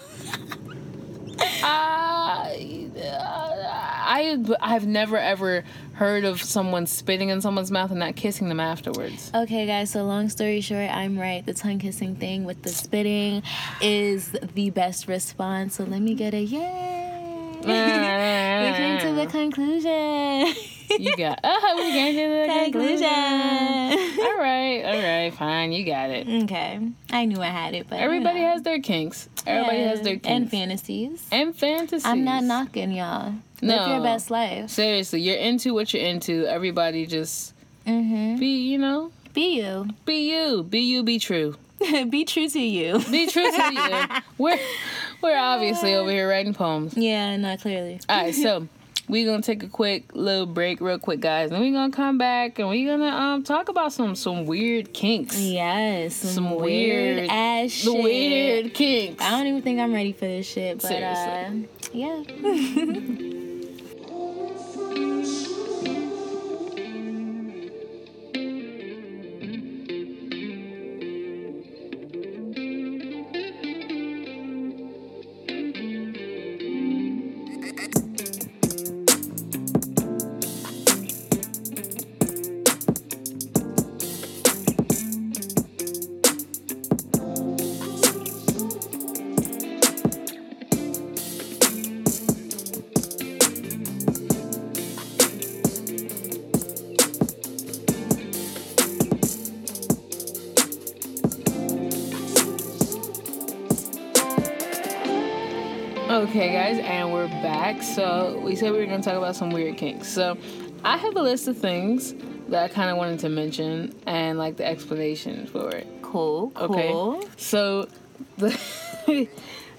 I, I, I've never ever heard of someone spitting in someone's mouth and not kissing them afterwards. Okay, guys, so long story short, I'm right. The tongue kissing thing with the spitting is the best response. So let me get a yay. We came to the conclusion. You got, oh, we came to the conclusion. conclusion. All right, all right, fine, you got it. Okay. I knew I had it, but Everybody you know. has their kinks. Everybody Yeah, has their kinks. and fantasies. And fantasies. I'm not knocking y'all. No. Live your best life. Seriously, you're into what you're into. Everybody just Mm-hmm. be, you know, Be you. be you. Be you, be true. Be true to you. Be true to you. We're, we're obviously over here writing poems. Yeah, not clearly. All right, so we're going to take a quick little break real quick, guys. And we're going to come back and we're going to um talk about some some weird kinks. Yes, some, Some weird, weird- ass shit. The weird kinks. I don't even think I'm ready for this shit, but uh, yeah. Okay, guys, and we're back. So we said we were going to talk about some weird kinks. So I have a list of things that I kind of wanted to mention and like the explanation for it. Cool, cool. Okay. So the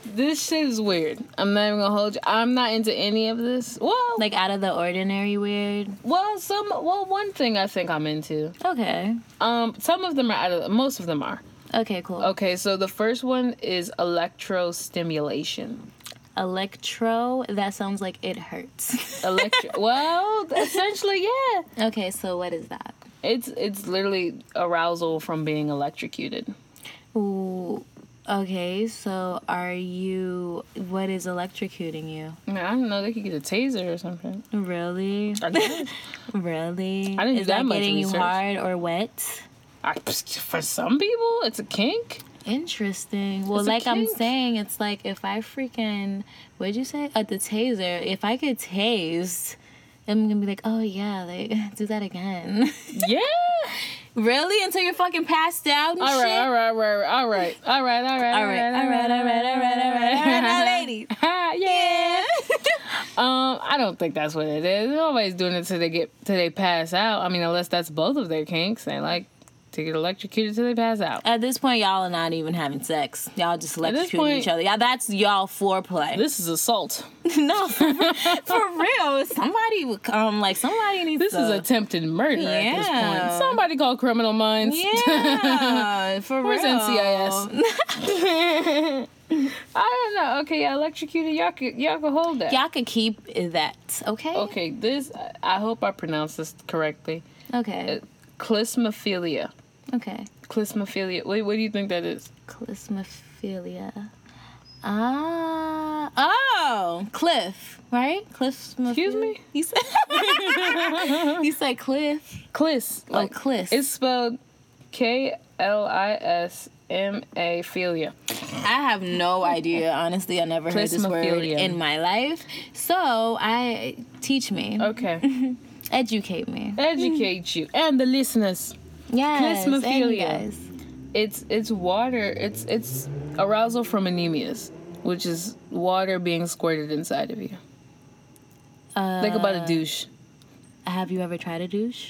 this shit is weird. I'm not even gonna hold you. I'm not into any of this. Well, Like out of the ordinary weird? well, some, well, one thing I think I'm into. Okay. Um, some of them are out of, most of them are. Okay, cool. Okay, so the first one is electrostimulation. Electro, that sounds like it hurts. Electro. Well, essentially, yeah. Okay, so what is that? It's it's literally arousal from being electrocuted. Ooh. Okay, so are you, what is electrocuting you? I mean, I don't know. They could get a taser or something. Really? I guess. Really? I didn't do Is that that much getting you research. hard or wet? I, for some people, it's a kink. Interesting. Well, It's a like I'm kink. saying, it's like if I freaking, what'd you say? At the taser, if I could tase, I'm gonna be like, oh yeah, like, do that again. Yeah. Really? Until you're fucking passed out and All shit? right, all right, all right, all right, all right, all right, All right, all right, all right, all right, all right, all right, now, ladies. Yeah. Um, I don't think that's what it is. Nobody's doing it till they get till they pass out. I mean, unless that's both of their kinks. They like to get electrocuted till they pass out. At this point, y'all are not even having sex. Y'all just this electrocuting point- each other. Yeah, that's y'all foreplay. This is assault. No, for, for real. Somebody would come. Like somebody needs. This to, is attempted murder at this Yeah. point. Somebody call Criminal Minds. Yeah, for Where's real. N C I S? I don't know. Okay, yeah, electrocuted. Y'all could, y'all could hold that. Y'all could keep that. Okay. Okay, this, I hope I pronounced this correctly. Okay. Clismophilia. Okay. Clismophilia. Wait, what do you think that is? Clismophilia. Ah. Oh, Cliff. Right? Cliff. Excuse me? You said. You said Cliff. Clis. Oh, Cliff. It's spelled K L I S M A philia. I have no idea. Honestly, I never heard this word Clismophilia. in my life. So I teach me, Okay. educate me. Educate you and the listeners. Yes, and you Clismophilia. guys. It's it's water. It's it's arousal from anemias, which is water being squirted inside of you. Uh, Think about a douche. Have you ever tried a douche?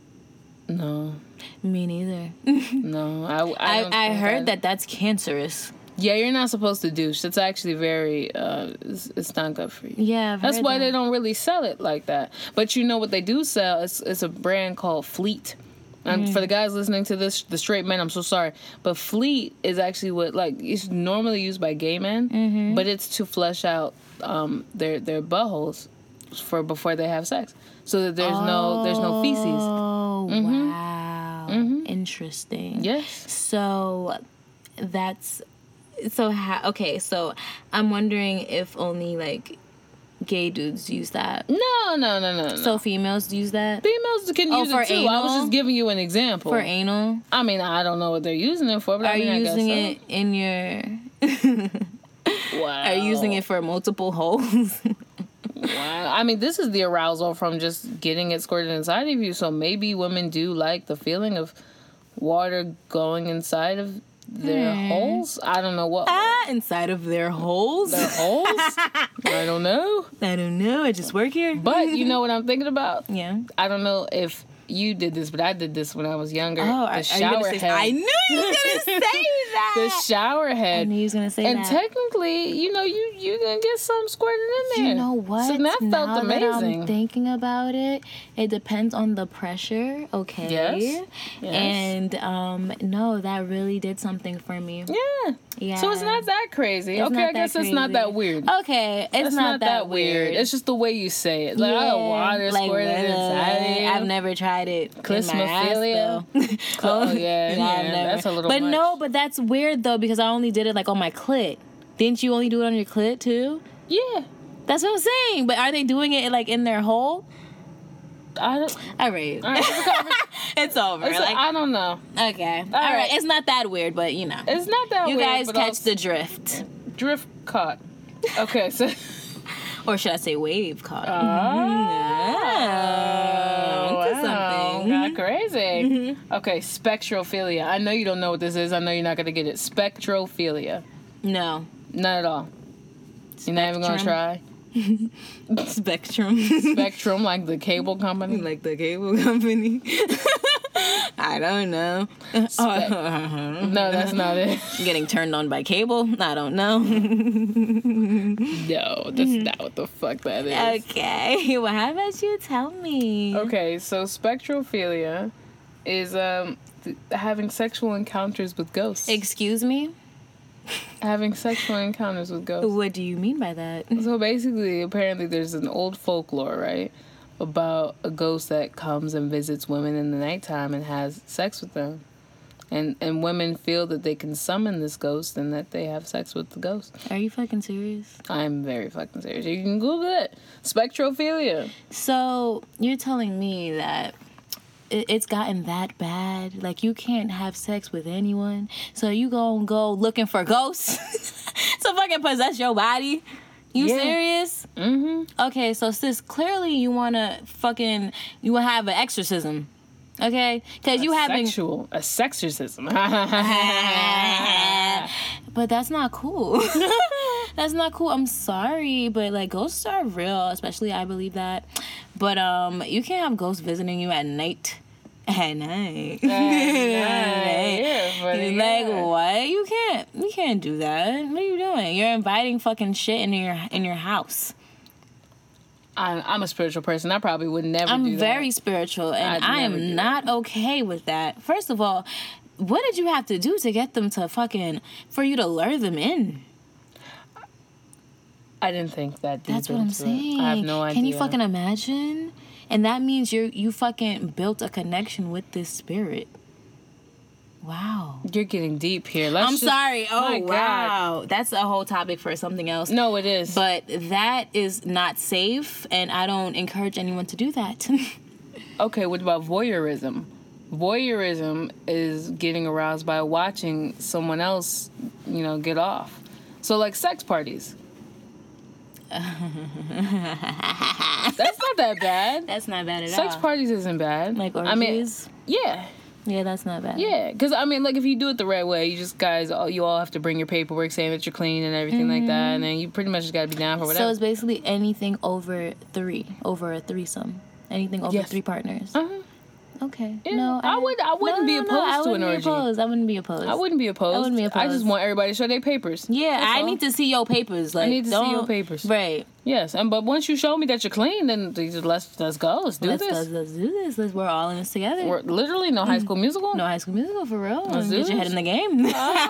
No, Me neither. no. I I, I, don't I think heard that that's cancerous. Yeah, you're not supposed to douche. It's actually very. Uh, it's, it's not good for you. Yeah, I've That's heard why that. they don't really sell it like that. But you know what they do sell? It's, it's a brand called Fleet. And for the guys listening to this, the straight men, I'm so sorry. But Fleet is actually what, like, it's normally used by gay men, Mm-hmm. but it's to flush out um, their their buttholes for before they have sex, so that there's no there's no feces. Oh, Mhm. wow. Mhm. Interesting. Yes. So that's so ha- okay, so I'm wondering if only like gay dudes use that. No, no, no, no, no. So females use that females can Oh, use for it too. I was anal? just giving you an example. for anal. I mean, I don't know what they're using it for, but Are I mean, you I guess using so. it in your Wow. Are you using it for multiple holes? Wow. I mean, this is the arousal from just getting it squirted inside of you. So maybe women do like the feeling of water going inside of their Hmm. holes. I don't know what. ah, inside of their holes? Their holes? I don't know. I don't know. I just work here. But you know what I'm thinking about? yeah. I don't know if you did this, but I did this when I was younger. Oh, the are, are you shower gonna say? head. I knew you were gonna say that. the shower I head. knew you was gonna say And that. technically, you know, you you gonna get some squirted in there. You know what? So that now felt that amazing. I'm thinking about it, it depends on the pressure. Okay. Yes. Yes. And um, no, that really did something for me. yeah. Yeah. So it's not that crazy. It's okay, not I that guess it's not crazy. that weird. Okay, it's It's not, that weird. It's just the way you say it. Like, oh, water like, squirted inside of you. I've never tried it. In my ass, Clismophilia? though. Oh, yeah, I've yeah, never. that's a little But much. no, but that's weird though because I only did it like on my clit. Didn't you only do it on your clit too? Yeah. That's what I'm saying. But are they doing it like in their hole? I don't. All right. All right, it's, a conver- It's over. it's a- like, I don't know. okay. All right. right. It's not that weird, but you know. It's not that You weird. guys but catch also- the drift. drift caught. Okay, so. Or should I say wave caught? Oh, onto wow. something. Got crazy. Okay, spectrophilia. I know you don't know what this is. I know you're not going to get it. Spectrophilia. No. Not at all. You're not even going to try? Spectrum. Spectrum, like the cable company. like the cable company. I don't know. Spec- no, that's not it. Getting turned on by cable? I don't know. No, that's not what the fuck that is. Okay. Well, how about you tell me? Okay, so spectrophilia is um th- having sexual encounters with ghosts. Excuse me? having sexual encounters with ghosts. What do you mean by that? So basically, apparently, there's an old folklore, right, about a ghost that comes and visits women in the nighttime and has sex with them. And and women feel that they can summon this ghost and that they have sex with the ghost. Are you fucking serious? I'm very fucking serious. You can Google it. Spectrophilia. So you're telling me that it, it's gotten that bad? Like you can't have sex with anyone? So you gonna go looking for ghosts to fucking possess your body? You Yeah. serious? Mm-hmm. Okay, so sis, clearly you wanna fucking, you wanna have an exorcism. Okay? Because you having... Sexual. A sexorcism. But that's not cool. That's not cool. I'm sorry, but like ghosts are real, especially I believe that. But um, you can't have ghosts visiting you at night. At night. At night. Yeah, but You're yeah. like, what? You can't. You can't do that. What are you doing? You're inviting fucking shit in your in your house. I'm, I'm a spiritual person. I probably would never do I'm that. very spiritual, and I'd I never do am not okay with that. First of all, what did you have to do to get them to fucking for you to lure them in? I didn't think that deep That's what I'm into it. saying. I have no idea. Can you fucking imagine? And that means you you fucking built a connection with this spirit. Wow. You're getting deep here. Let's I'm just- sorry. Oh, My God. wow. That's a whole topic for something else. No, it is. But that is not safe, and I don't encourage anyone to do that. Okay, what about voyeurism? Voyeurism is getting aroused by watching someone else, you know, get off. So, like sex parties. That's not that bad. That's not bad at all. Sex parties isn't bad. Like I mean, orgies? yeah. Yeah, that's not bad. Yeah, because I mean, like if you do it the right way, you just guys, all you all have to bring your paperwork saying that you're clean and everything like that, and then you pretty much just gotta be down for So whatever. it's basically anything over three, over a threesome, anything over Yes. three partners. uh-huh. Okay. Yeah, No, I would- I wouldn't no, be no, no, opposed I to an wouldn't be orgy. Opposed. I wouldn't be opposed. I wouldn't be opposed. I wouldn't be I opposed. just want everybody to show their papers. Yeah, That's I all. need to see your papers. Like, need to see don't- your papers. Right. Yes, and but once you show me that you're clean, then just let's let's go. Let's do let's, this. Let's, let's do this. Let's, we're all in this together. We're literally no High School Musical. no High School Musical for real. Let's do Get your head this. in the game.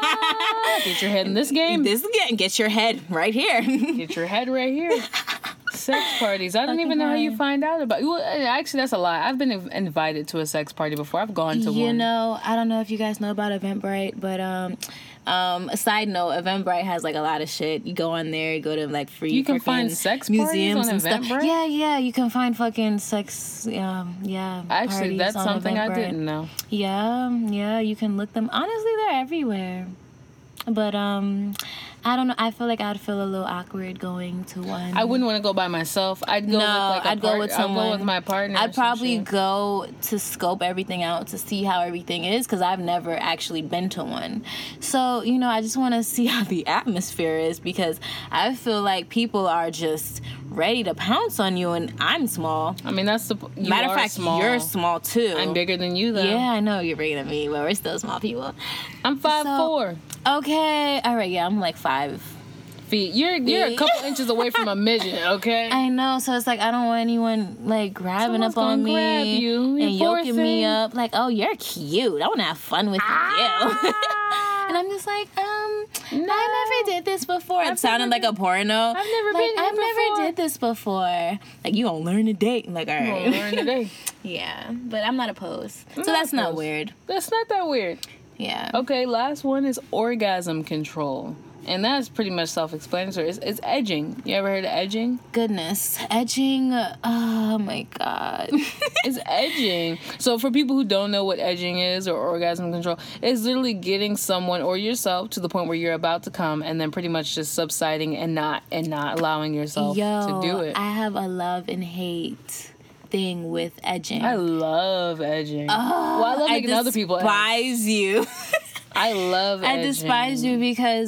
Ah, get your head in this game. This again. Get your head right here. Get your head right here. Sex parties. I don't even know how you find out about. Well, actually, that's a lie. I've been inv- invited to a sex party before. I've gone to You one. know, I don't know if you guys know about Eventbrite, but um, um, a side note, Eventbrite has like a lot of shit. You go on there, you go to like free. You can freaking find sex parties museums on and stuff. Eventbrite? Yeah, yeah, you can find fucking sex. Um, yeah. Actually, parties that's on something I Eventbrite. didn't know. Yeah, yeah, you can look them. Honestly, they're everywhere. But um, I don't know. I feel like I'd feel a little awkward going to one. I wouldn't want to go by myself. I'd go No, with like a I'd go part- with I'd someone. go with my partner. or I'd some probably shit. go to scope everything out to see how everything is because I've never actually been to one. So, you know, I just want to see how the atmosphere is because I feel like people are just ready to pounce on you and I'm small. I mean, that's the you Matter of are fact, small. you're small too. I'm bigger than you, though. Yeah, I know you're bigger than me, but we're still small people. I'm five So- four Okay, all right, yeah, I'm like five. feet. You're you're a couple inches away from a midget. Okay. I know, so it's like I don't want anyone like grabbing Someone's up on gonna me grab you. You're and yoking me forcing. up. Like, oh, you're cute. I want to have fun with you. And I'm just like, um, No. I never did this before. It I've sounded never like a been- porno. I've never like, been here I've never before. did this before. Like, you gonna learn today. I'm like, all We'll right. learn today. Yeah, but I'm not opposed. So not that's not opposed. weird. That's not that weird. Yeah. Okay, last one is orgasm control. And that's pretty much self-explanatory. It's, it's edging. You ever heard of edging? Goodness. Edging. Oh my God. It's edging. So for people who don't know what edging is or orgasm control, it's literally getting someone or yourself to the point where you're about to come and then pretty much just subsiding and not and not allowing yourself Yo, to do it. I have a love and hate thing with edging. I love edging. well, I love making other people edge. despise you. I love I edging. despise you because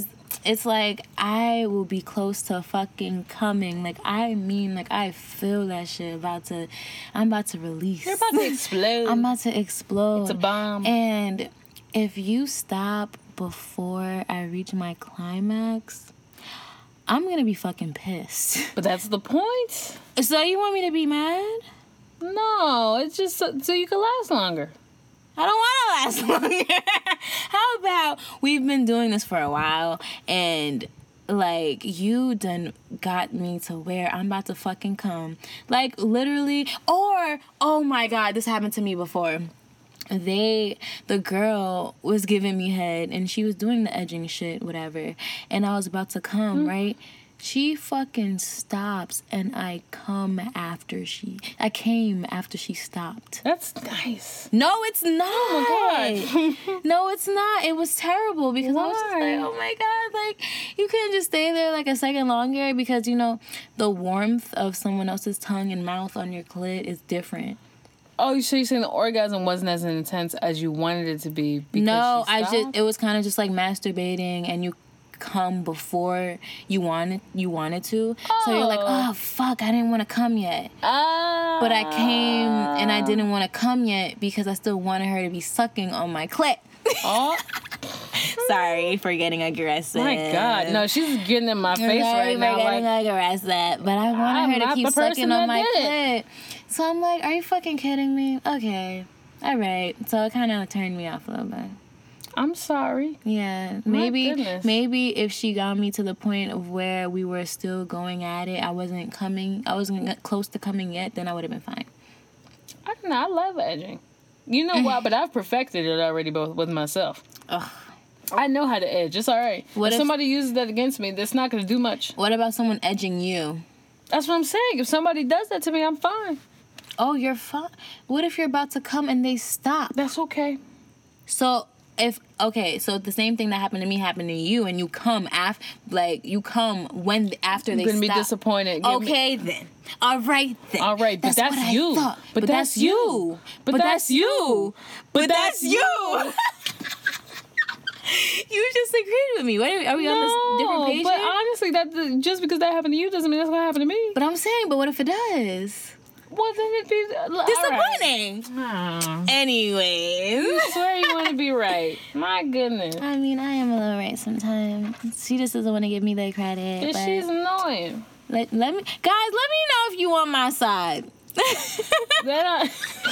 it's like I will be close to fucking coming. Like, I mean, like, I feel that shit about to, I'm about to release. You're about to explode. I'm about to explode. It's a bomb. And if you stop before I reach my climax, I'm going to be fucking pissed. But that's the point. So you want me to be mad? No, it's just so, so you can last longer. I don't want to last longer. How about we've been doing this for a while and like you done got me to where I'm about to fucking come. Like literally, or oh my God, this happened to me before. They, the girl was giving me head and she was doing the edging shit, whatever. And I was about to come, mm-hmm. right? She fucking stops and I come after she, I came after she stopped. That's nice. No, it's not. Oh my God. No, it's not. It was terrible because Why? I was just like, oh my God, like you couldn't just stay there like a second longer because, you know, the warmth of someone else's tongue and mouth on your clit is different. Oh, so you're saying the orgasm wasn't as intense as you wanted it to be? Because no, she I stopped? just, it was kind of just like masturbating and you come before you wanted you wanted to. Oh. So you're like, oh fuck, I didn't want to come yet. Uh, but I came and I didn't want to come yet because I still wanted her to be sucking on my clit. Oh. Sorry for getting aggressive. My God, no, she's getting in my face Sorry right now. for getting like, aggressive, but I wanted I'm her to keep sucking on my clit. So I'm like, are you fucking kidding me? Okay, all right. So it kind of turned me off a little bit. I'm sorry. Yeah, maybe maybe if she got me to the point of where we were still going at it, I wasn't coming, I wasn't close to coming yet, then I would have been fine. I don't know. I love edging. You know why? But I've perfected it already, both with myself. Ugh. I know how to edge. It's all right. What if, if somebody uses that against me, that's not going to do much. What about someone edging you? That's what I'm saying. If somebody does that to me, I'm fine. Oh, you're fine. What if you're about to come and they stop? That's okay. So if okay, so the same thing that happened to me happened to you, and you come after, like you come when after they stop. You're gonna be disappointed. Give okay, me- then. All right then. All right, but that's, that's you. But, but that's, that's you. But, but that's you. But that's you. You just agreed with me. What are we, are we no, on this different page? But here? honestly, that just because that happened to you doesn't mean that's gonna happen to me. But I'm saying, but what if it does? Well, then it'd be uh, disappointing. Right. Oh. Anyways, you swear you want to be right. My goodness. I mean, I am a little right sometimes. She just doesn't want to give me the credit. But she's annoying. Let, let me, guys, let me know if you on my side. That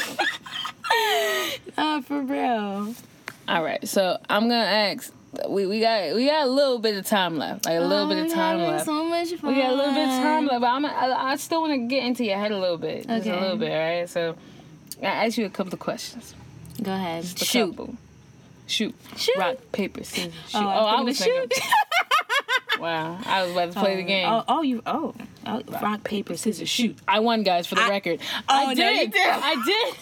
uh, for real. All right, so I'm gonna ask. We we got we got a little bit of time left, like a little oh, bit of time left. So much fun. We got a little bit of time left, but I'm I, I still want to get into your head a little bit, just okay. a little bit, all right? So I ask you a couple of questions. Go ahead. Just a shoot. Couple. Shoot. Shoot. Rock paper scissors shoot. Oh, oh I, I was shoot. thinking. Wow, I was about to play oh, the game. Oh, oh you oh, oh rock, rock paper scissors shoot. I won, guys, for the I, record. Oh I no, did. you did. I did.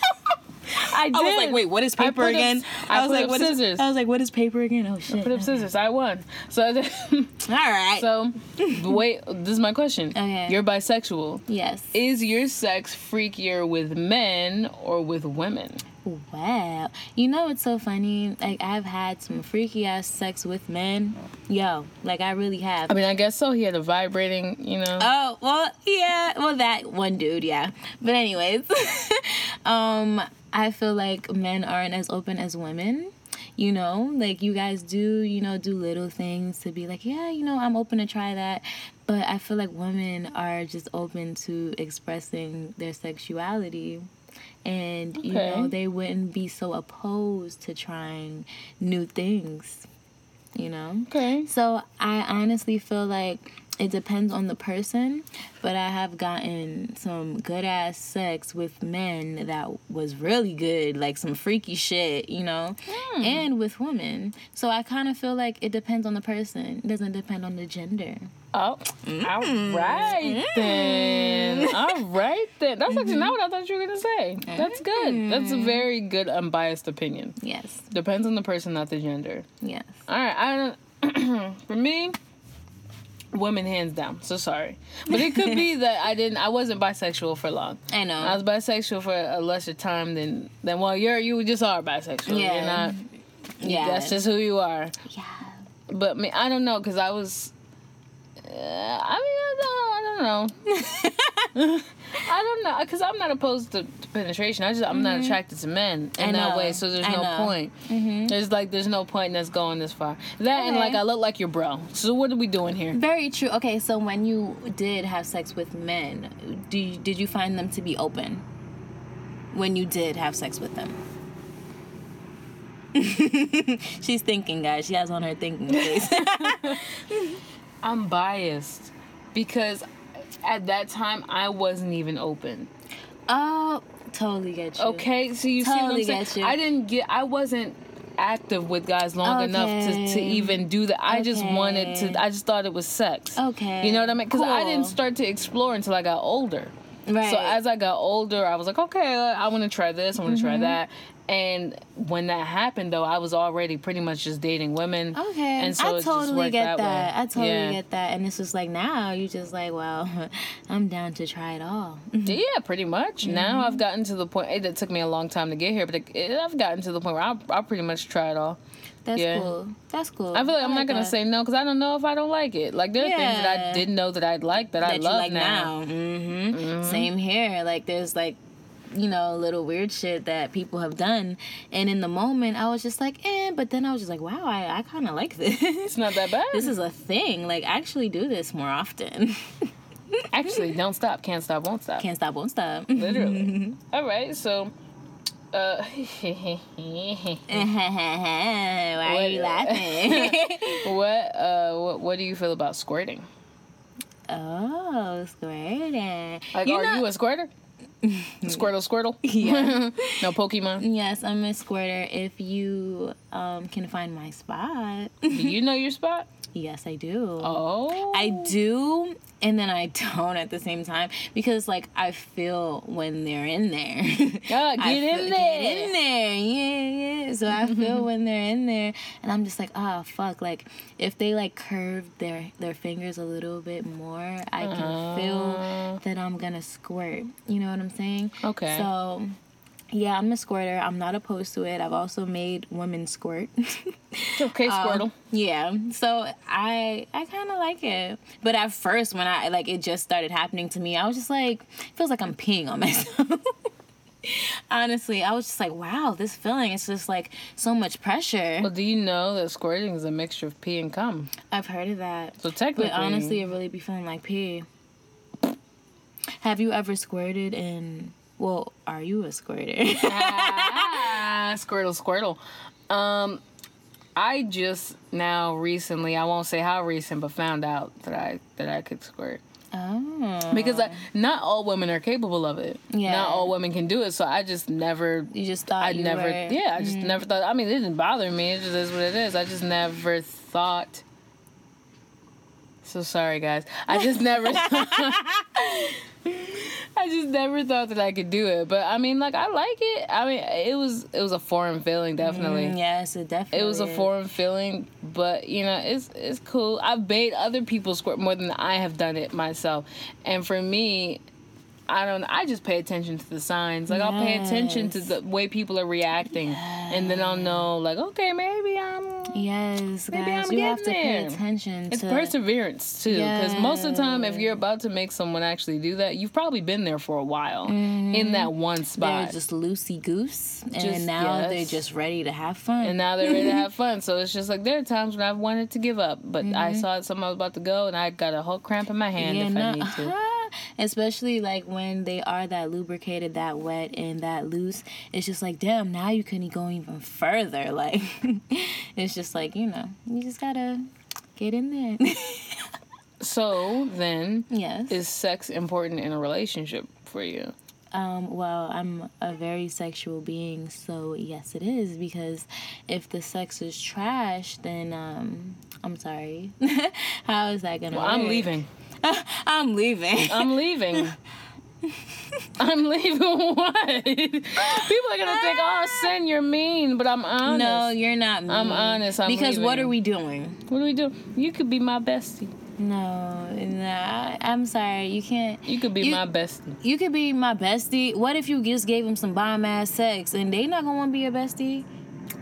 I did. I was like, wait, what is paper I again? I, I was put like, up what scissors. Is, I was like, what is paper again? Oh shit. I put up scissors. I won. So, all right. So, wait. This is my question. Okay. You're bisexual. Yes. Is your sex freakier with men or with women? Wow. You know what's so funny? Like, I've had some freaky ass sex with men. Yo, like I really have. I mean, I guess so. He had a vibrating, you know. Oh, well, yeah. Well, that one dude, yeah. But anyways, um, I feel like men aren't as open as women. You know, like you guys do, you know, do little things to be like, yeah, you know, I'm open to try that. But I feel like women are just open to expressing their sexuality. And, okay. you know, they wouldn't be so opposed to trying new things, you know? Okay. So I honestly feel like it depends on the person, but I have gotten some good-ass sex with men that was really good, like some freaky shit, you know? Mm. And with women. So I kind of feel like it depends on the person. It doesn't depend on the gender. Oh, mm. all right mm. then. All right then. That's actually mm-hmm. not what I thought you were going to say. Mm. That's good. That's a very good, unbiased opinion. Yes. Depends on the person, not the gender. Yes. All right. I don't, for me, women hands down. So sorry. But it could be that I didn't, I wasn't bisexual for long. I know. I was bisexual for a lesser time than, than well, you're, you just are bisexual. Yeah. You're not, yeah. That's just who you are. Yeah. But me, I don't know, because I was. Uh, I mean, I don't, I don't know. I don't know, because I'm not opposed to, to penetration. I just I'm mm-hmm. not attracted to men in I that know. way, so there's I no know. point. Mm-hmm. There's like there's no point in us going this far. That okay. and like I look like your bro. So what are we doing here? Very true. Okay, so when you did have sex with men, do you, did you find them to be open? When you did have sex with them. She's thinking, guys. She has on her thinking face. I'm biased because at that time I wasn't even open. Oh, totally get you. Okay, so you totally see what I'm get saying? you. I didn't get. I wasn't active with guys long okay. enough to, to even do that. I okay. just wanted to. I just thought it was sex. Okay. You know what I mean? Because cool. I didn't start to explore until I got older. Right. So as I got older, I was like, okay, I want to try this. I want to mm-hmm. try that. And when that happened, though, I was already pretty much just dating women. Okay. And so I it totally just worked get that. that. Way. I totally yeah. get that. And it's just like now you just like, well, I'm down to try it all. Yeah, pretty much. Mm-hmm. Now I've gotten to the point. It, it took me a long time to get here, but it, it, I've gotten to the point where I'll, I'll pretty much try it all. That's yeah. cool. That's cool. I feel like I I'm like not gonna that. say no because I don't know if I don't like it. Like there are yeah. things that I didn't know that I'd like that, that I you love like now. now. Mm-hmm. Mm-hmm. Same here. Like there's like, you know, little weird shit that people have done, and in the moment I was just like, eh. But then I was just like, wow, I, I kind of like this. It's not that bad. This is a thing. Like actually do this more often. Actually, don't stop, can't stop, won't stop. Can't stop, won't stop. Literally. All right, so. Uh, Why are you laughing? what uh what, what do you feel about squirting? Oh, squirting. Like, you are know- you a squirter? Squirtle, Squirtle? Yeah. No Pokemon? Yes, I'm a squirter. If you um can find my spot. Do you know your spot? Yes, I do. Oh. I do, and then I don't at the same time because, like, I feel when they're in there. Yeah, get feel, in there. Get in there. Yeah, yeah. So I feel when they're in there, and I'm just like, oh, fuck. Like, if they, like, curve their, their fingers a little bit more, I can uh, feel that I'm gonna squirt. You know what I'm saying? Okay. So... yeah, I'm a squirter. I'm not opposed to it. I've also made women squirt. Okay, Squirtle. Um, yeah. So I I kind of like it. But at first, when I, like, it just started happening to me, I was just like, it feels like I'm peeing on myself. Honestly, I was just like, wow, this feeling, it's just, like, so much pressure. Well, do you know that squirting is a mixture of pee and cum? I've heard of that. So technically... But honestly, it really be feeling like pee. Have you ever squirted in... Well, are you a squirter? ah, Squirtle, Squirtle. Um, I just now recently, I won't say how recent, but found out that I that I could squirt. Oh. Because I, not all women are capable of it. Yeah. Not all women can do it. So I just never. You just thought I you never. were... Yeah, I just mm. never thought. I mean, it didn't bother me. It just is what it is. I just never thought. So sorry, guys. I just never. I just never thought that I could do it, but I mean, like, I like it. I mean, it was it was a foreign feeling, definitely. Mm, yes, it definitely. It was a is. foreign feeling, but you know, it's it's cool. I've made other people squirt more than I have done it myself, and for me, I don't. I just pay attention to the signs. Like, yes. I'll pay attention to the way people are reacting, yes. and then I'll know, like, okay, maybe I'm. Yes, maybe guys, I'm you getting have to there. pay attention. It's to... perseverance too, because yes. most of the time, if you're about to make someone actually do that, you've probably been there for a while mm-hmm. in that one spot. They're just loosey goose, and just, now yes. they're just ready to have fun. And now they're ready to have fun. So it's just like there are times when I've wanted to give up, but mm-hmm. I saw something I was about to go, and I got a whole cramp in my hand yeah, if no, I need to. Especially like when they are that lubricated, that wet, and that loose. It's just like, damn, now you can go even further. Like, it's just like, you know, you just gotta get in there. So then, yes, is sex important in a relationship for you? Um, well, I'm a very sexual being, so yes, it is, because if the sex is trash, then, um, I'm sorry. How is that gonna well, work? I'm leaving. I'm leaving. I'm leaving. I'm leaving what? People are going to think, oh, Sin, you're mean, but I'm honest. No, you're not mean. I'm honest. I'm Because leaving. What are we doing? What do we do? You could be my bestie. No, nah, I'm sorry. You can't. You could be you, my bestie. You could be my bestie. What if you just gave him some bomb ass sex and they not gonna want to be your bestie?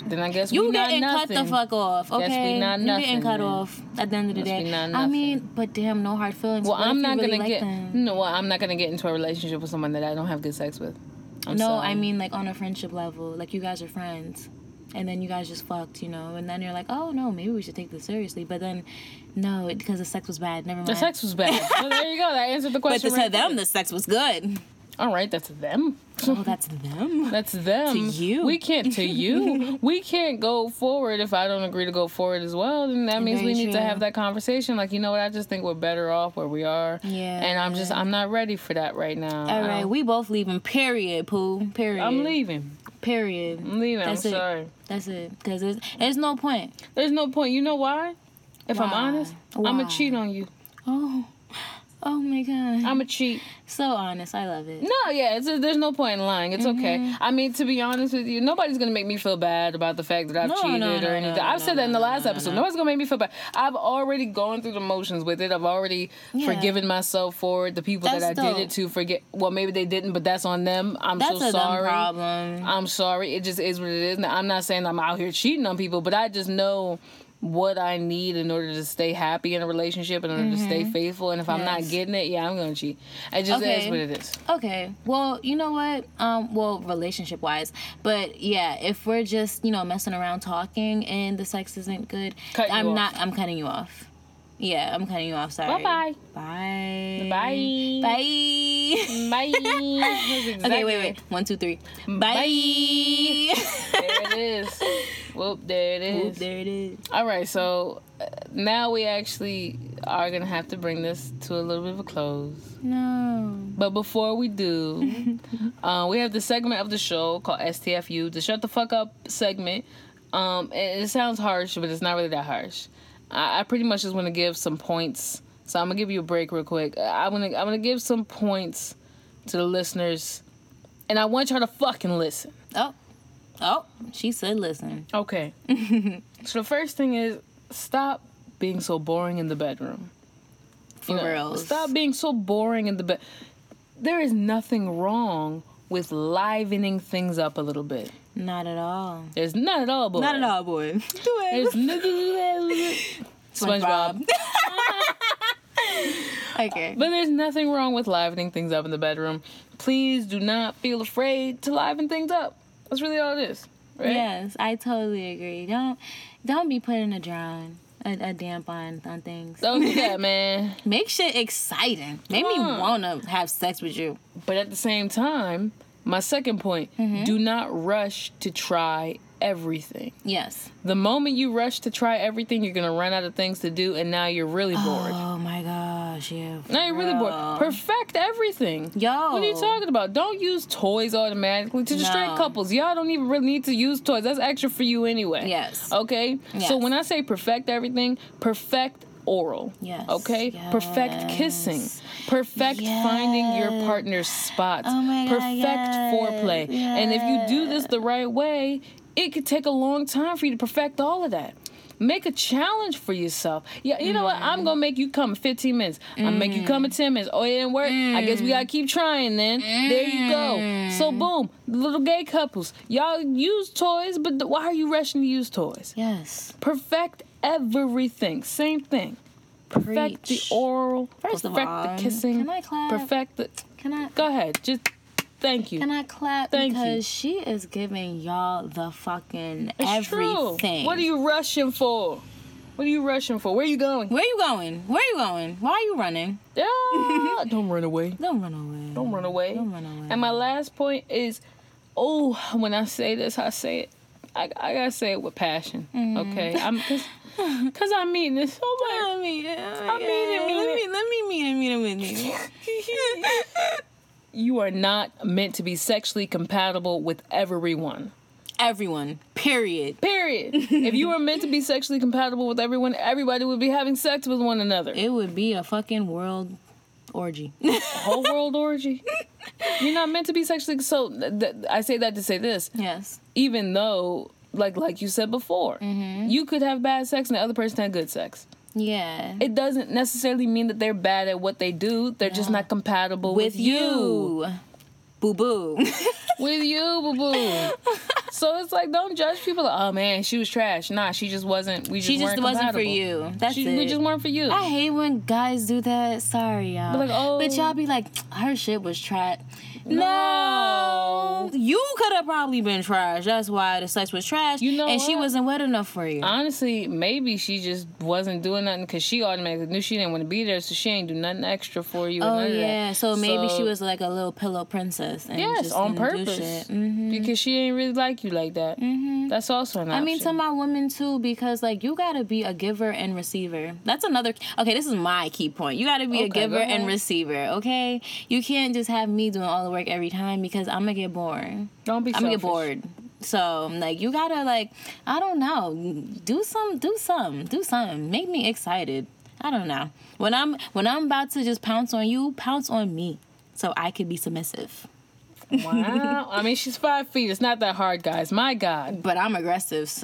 then I guess you we not getting nothing. cut the fuck off, okay? Guess we not you nothing, getting cut man. off at the end of the Guess we day. not I nothing. mean, but damn, no hard feelings. Well, What I'm if you not really gonna like get them? no. Well, I'm not gonna get into a relationship with someone that I don't have good sex with. I'm no, sorry. I mean like on a friendship level, like you guys are friends, and then you guys just fucked, you know, and then you're like, oh no, maybe we should take this seriously, but then no, it, because the sex was bad. Never mind. the sex was bad. Well, there you go. That answered the But question. to right them, there. the sex was good. All right, that's them. Oh, that's them. That's them. To you. We can't to you. We can't go forward if I don't agree to go forward as well. Then that means Very we need to true. have that conversation. Like, you know what? I just think we're better off where we are. Yeah. And I'm just I'm not ready for that right now. All I right, don't- we both leaving. Period. Pooh. Period. I'm leaving. Period. I'm leaving. That's I'm it. sorry. That's it. Because there's, there's no point. There's no point. You know why? If I'm Why? honest, I'm Why? gonna cheat on you. Oh. Oh my God. I'm a cheat. so honest. I love it. No, yeah, it's there's no point in lying. It's okay. Mm-hmm. I mean, to be honest with you, nobody's gonna make me feel bad about the fact that I've No, cheated no, or no, anything. no, I've no, said that in the no, last no, episode. no. Nobody's gonna make me feel bad. I've already gone through the motions with it. I've already Yeah. forgiven myself for it. The people that I That's did dope. it to forget. Well, maybe they didn't, but that's on them. I'm That's so a dumb sorry. problem. I'm sorry. It just is what it is. Now, I'm not saying I'm out here cheating on people, but I just know what I need in order to stay happy in a relationship, in order to stay faithful. And if I'm not Mm-hmm. Yes. getting it, yeah, I'm gonna cheat. It just Okay. is what it is. Okay. Well, you know what? Um, well, relationship wise. But yeah, if we're just, you know, messing around talking and the sex isn't good, Cut you I'm off. not I'm cutting you off. Yeah, I'm cutting you off. Sorry. Bye-bye. Bye. Bye. Bye. Bye. That's exactly. Okay, wait, wait. One, two, three. Bye. There it is. Whoop, there it is. Oop, there it is. All right, so uh, now we actually are going to have to bring this to a little bit of a close. No. But before we do, uh, we have the segment of the show called S T F U, the Shut the Fuck Up segment. Um, and it sounds harsh, but it's not really that harsh. I, I pretty much just want to give some points. So I'm going to give you a break real quick. I'm going to I'm gonna give some points to the listeners. And I want y'all to fucking listen. Oh. Oh, she said listen. Okay. So the first thing is stop being so boring in the bedroom. For You know, reals. Stop being so boring in the bed. There is nothing wrong with livening things up a little bit. Not at all. There's not at all, boy. Not at all, boy. Do There's it. no SpongeBob. Okay. But there's nothing wrong with livening things up in the bedroom. Please do not feel afraid to liven things up. That's really all it is. Right? Yes, I totally agree. Don't don't be putting a drown, a, a damp on on things. Don't do that, man. Make shit exciting. Make me Come on. wanna have sex with you. But at the same time, my second point, Mm-hmm. do not rush to try everything. Yes. The moment you rush to try everything, you're going to run out of things to do, and now you're really bored. Oh my gosh, yeah. for Now you're really bored. real. Perfect everything. Yo. What are you talking about? Don't use toys automatically. To the straight No. couples, y'all don't even really need to use toys. That's extra for you anyway. Yes. Okay? Yes. So when I say perfect everything, perfect oral. Yes. Okay? Perfect kissing. Perfect finding your Yes. partner's spots. Oh my God, Perfect yes. foreplay. And if you do this Yes. the right way, it could take a long time for you to perfect all of that. Make a challenge for yourself. Yeah, you know what? I'm gonna make you come in fifteen minutes. I'm gonna make you come in ten minutes. Oh, it didn't work. I guess we gotta keep trying then. There you go. So boom, little gay couples, y'all use toys, but why are you rushing to use toys? Yes. Perfect everything. Same thing. Perfect Preach. the oral. First of perfect all, the kissing. can I clap? Perfect the. Can I Go ahead. Just thank you. can I clap? Thank you. because she is giving y'all the fucking It's true. everything. What are you rushing for? What are you rushing for? Where are you going? Where you going? Where you going? Why are you running? Ah, don't run away. Don't run away. Don't run away. Don't run away. And my last point is, oh, when I say this, I say it. I, I gotta say it with passion. Mm-hmm. Okay, I'm cause, cause I mean this so much. I mean it. I mean it, mean let it. me let me meet it, meet it with me. You are not meant to be sexually compatible with everyone. Everyone. Period. Period. If you were meant to be sexually compatible with everyone, everybody would be having sex with one another. It would be a fucking world orgy. Whole world orgy. You're not meant to be sexually. So th- th- I say that to say this. Yes. Even though, like like you said before, Mm-hmm. you could have bad sex and the other person had good sex. Yeah. It doesn't necessarily mean that they're bad at what they do. They're just not compatible with, with you. boo boo. With you, boo boo. So it's like, don't judge people. Like, oh man, she was trash. Nah, she just wasn't. We just, She just weren't wasn't for compatible. you. That's she, it. We just weren't for you. I hate when guys do that. Sorry, y'all. But like, oh, but y'all be like, her shit was trash. No. No, you could have probably been trash. That's why the sex was trash. You know and what? she wasn't wet enough for you. Honestly, maybe she just wasn't doing nothing because she automatically knew she didn't want to be there, so she ain't do nothing extra for you. Oh none of yeah, that. so maybe So, she was like a little pillow princess. And yes, just on didn't do purpose, shit. Mm-hmm. because she ain't really like you like that. Mm-hmm. That's also an option. I mean, to my women too, because like you gotta be a giver and receiver. That's another. Okay, this is my key point. You gotta be Okay, a giver go and ahead. receiver. Okay, you can't just have me doing all the work every time because I'm gonna get bored. Don't be I'm gonna selfish. get bored. So like you gotta like I don't know, do some, do some, do something. Make me excited. I don't know. When I'm when I'm about to just pounce on you, pounce on me, so I could be submissive. Wow. I mean, she's five feet. It's not that hard, guys. My God. But I'm aggressive, so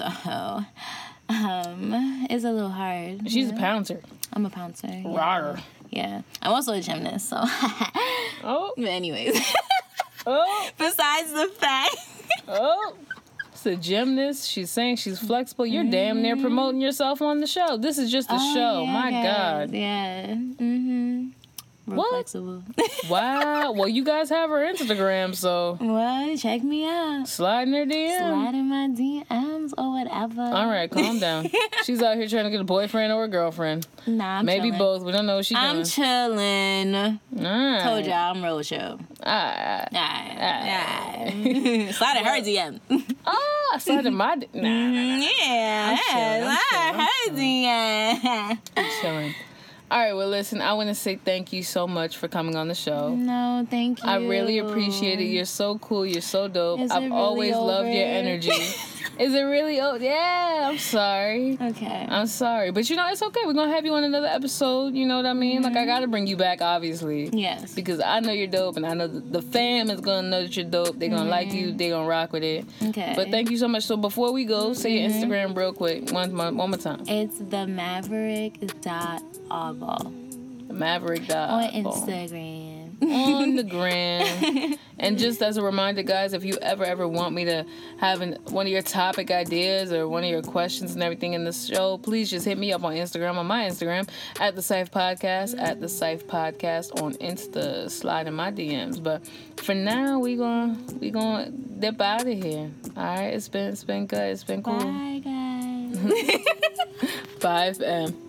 um, it's a little hard. She's you know? a pouncer. I'm a pouncer. Yeah. Rawr. Yeah. I'm also a gymnast, so. Oh. But anyways. Oh. Besides the fact. Oh. It's a gymnast. She's saying she's flexible. You're mm-hmm. damn near promoting yourself on the show. This is just a oh, show. Yeah, My guys. God. Yeah. Mm-hmm. Real What? flexible. Wow. Well, you guys have her Instagram, so. Well, check me out. Slide in her D M. Slide in my D Ms or whatever. All right, calm down. She's out here trying to get a boyfriend or a girlfriend. Nah, I'm Maybe chilling. both. We don't know what she's I'm doing. chilling. All right. Told y'all I'm real chill. All right. Alright. Slide in her D M. Ah, slide in my D M. Nah, nah, nah. Yeah. I'm chilling, I'm Slide in her D M. I'm chilling. All right, well, listen, I want to say thank you so much for coming on the show. No, thank you. I really appreciate it. You're so cool. You're so dope. Is it I've really always loved your over? energy. Is it really? Oh, yeah. I'm sorry. Okay. I'm sorry. But, you know, it's okay. We're going to have you on another episode. You know what I mean? Mm-hmm. Like, I got to bring you back, obviously. Yes. Because I know you're dope, and I know the fam is going to know that you're dope. They're going to mm-hmm. like you. They're going to rock with it. Okay. But thank you so much. So, before we go, say your mm-hmm. Instagram real quick. One, one, one more time. It's the Maverick dot ogle. Maverick dot on Instagram. On the gram. And just as a reminder, guys, if you ever ever want me to have an, one of your topic ideas or one of your questions and everything in the show, please just hit me up on Instagram, on my Instagram, at the Syph Podcast, at the Syph Podcast on Insta. Slide in my D Ms. But for now, we gonna we gonna dip out of here. All right, it's been it's been good. It's been cool. Bye, guys. Bye, fam.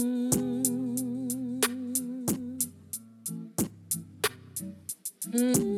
Mm-hmm.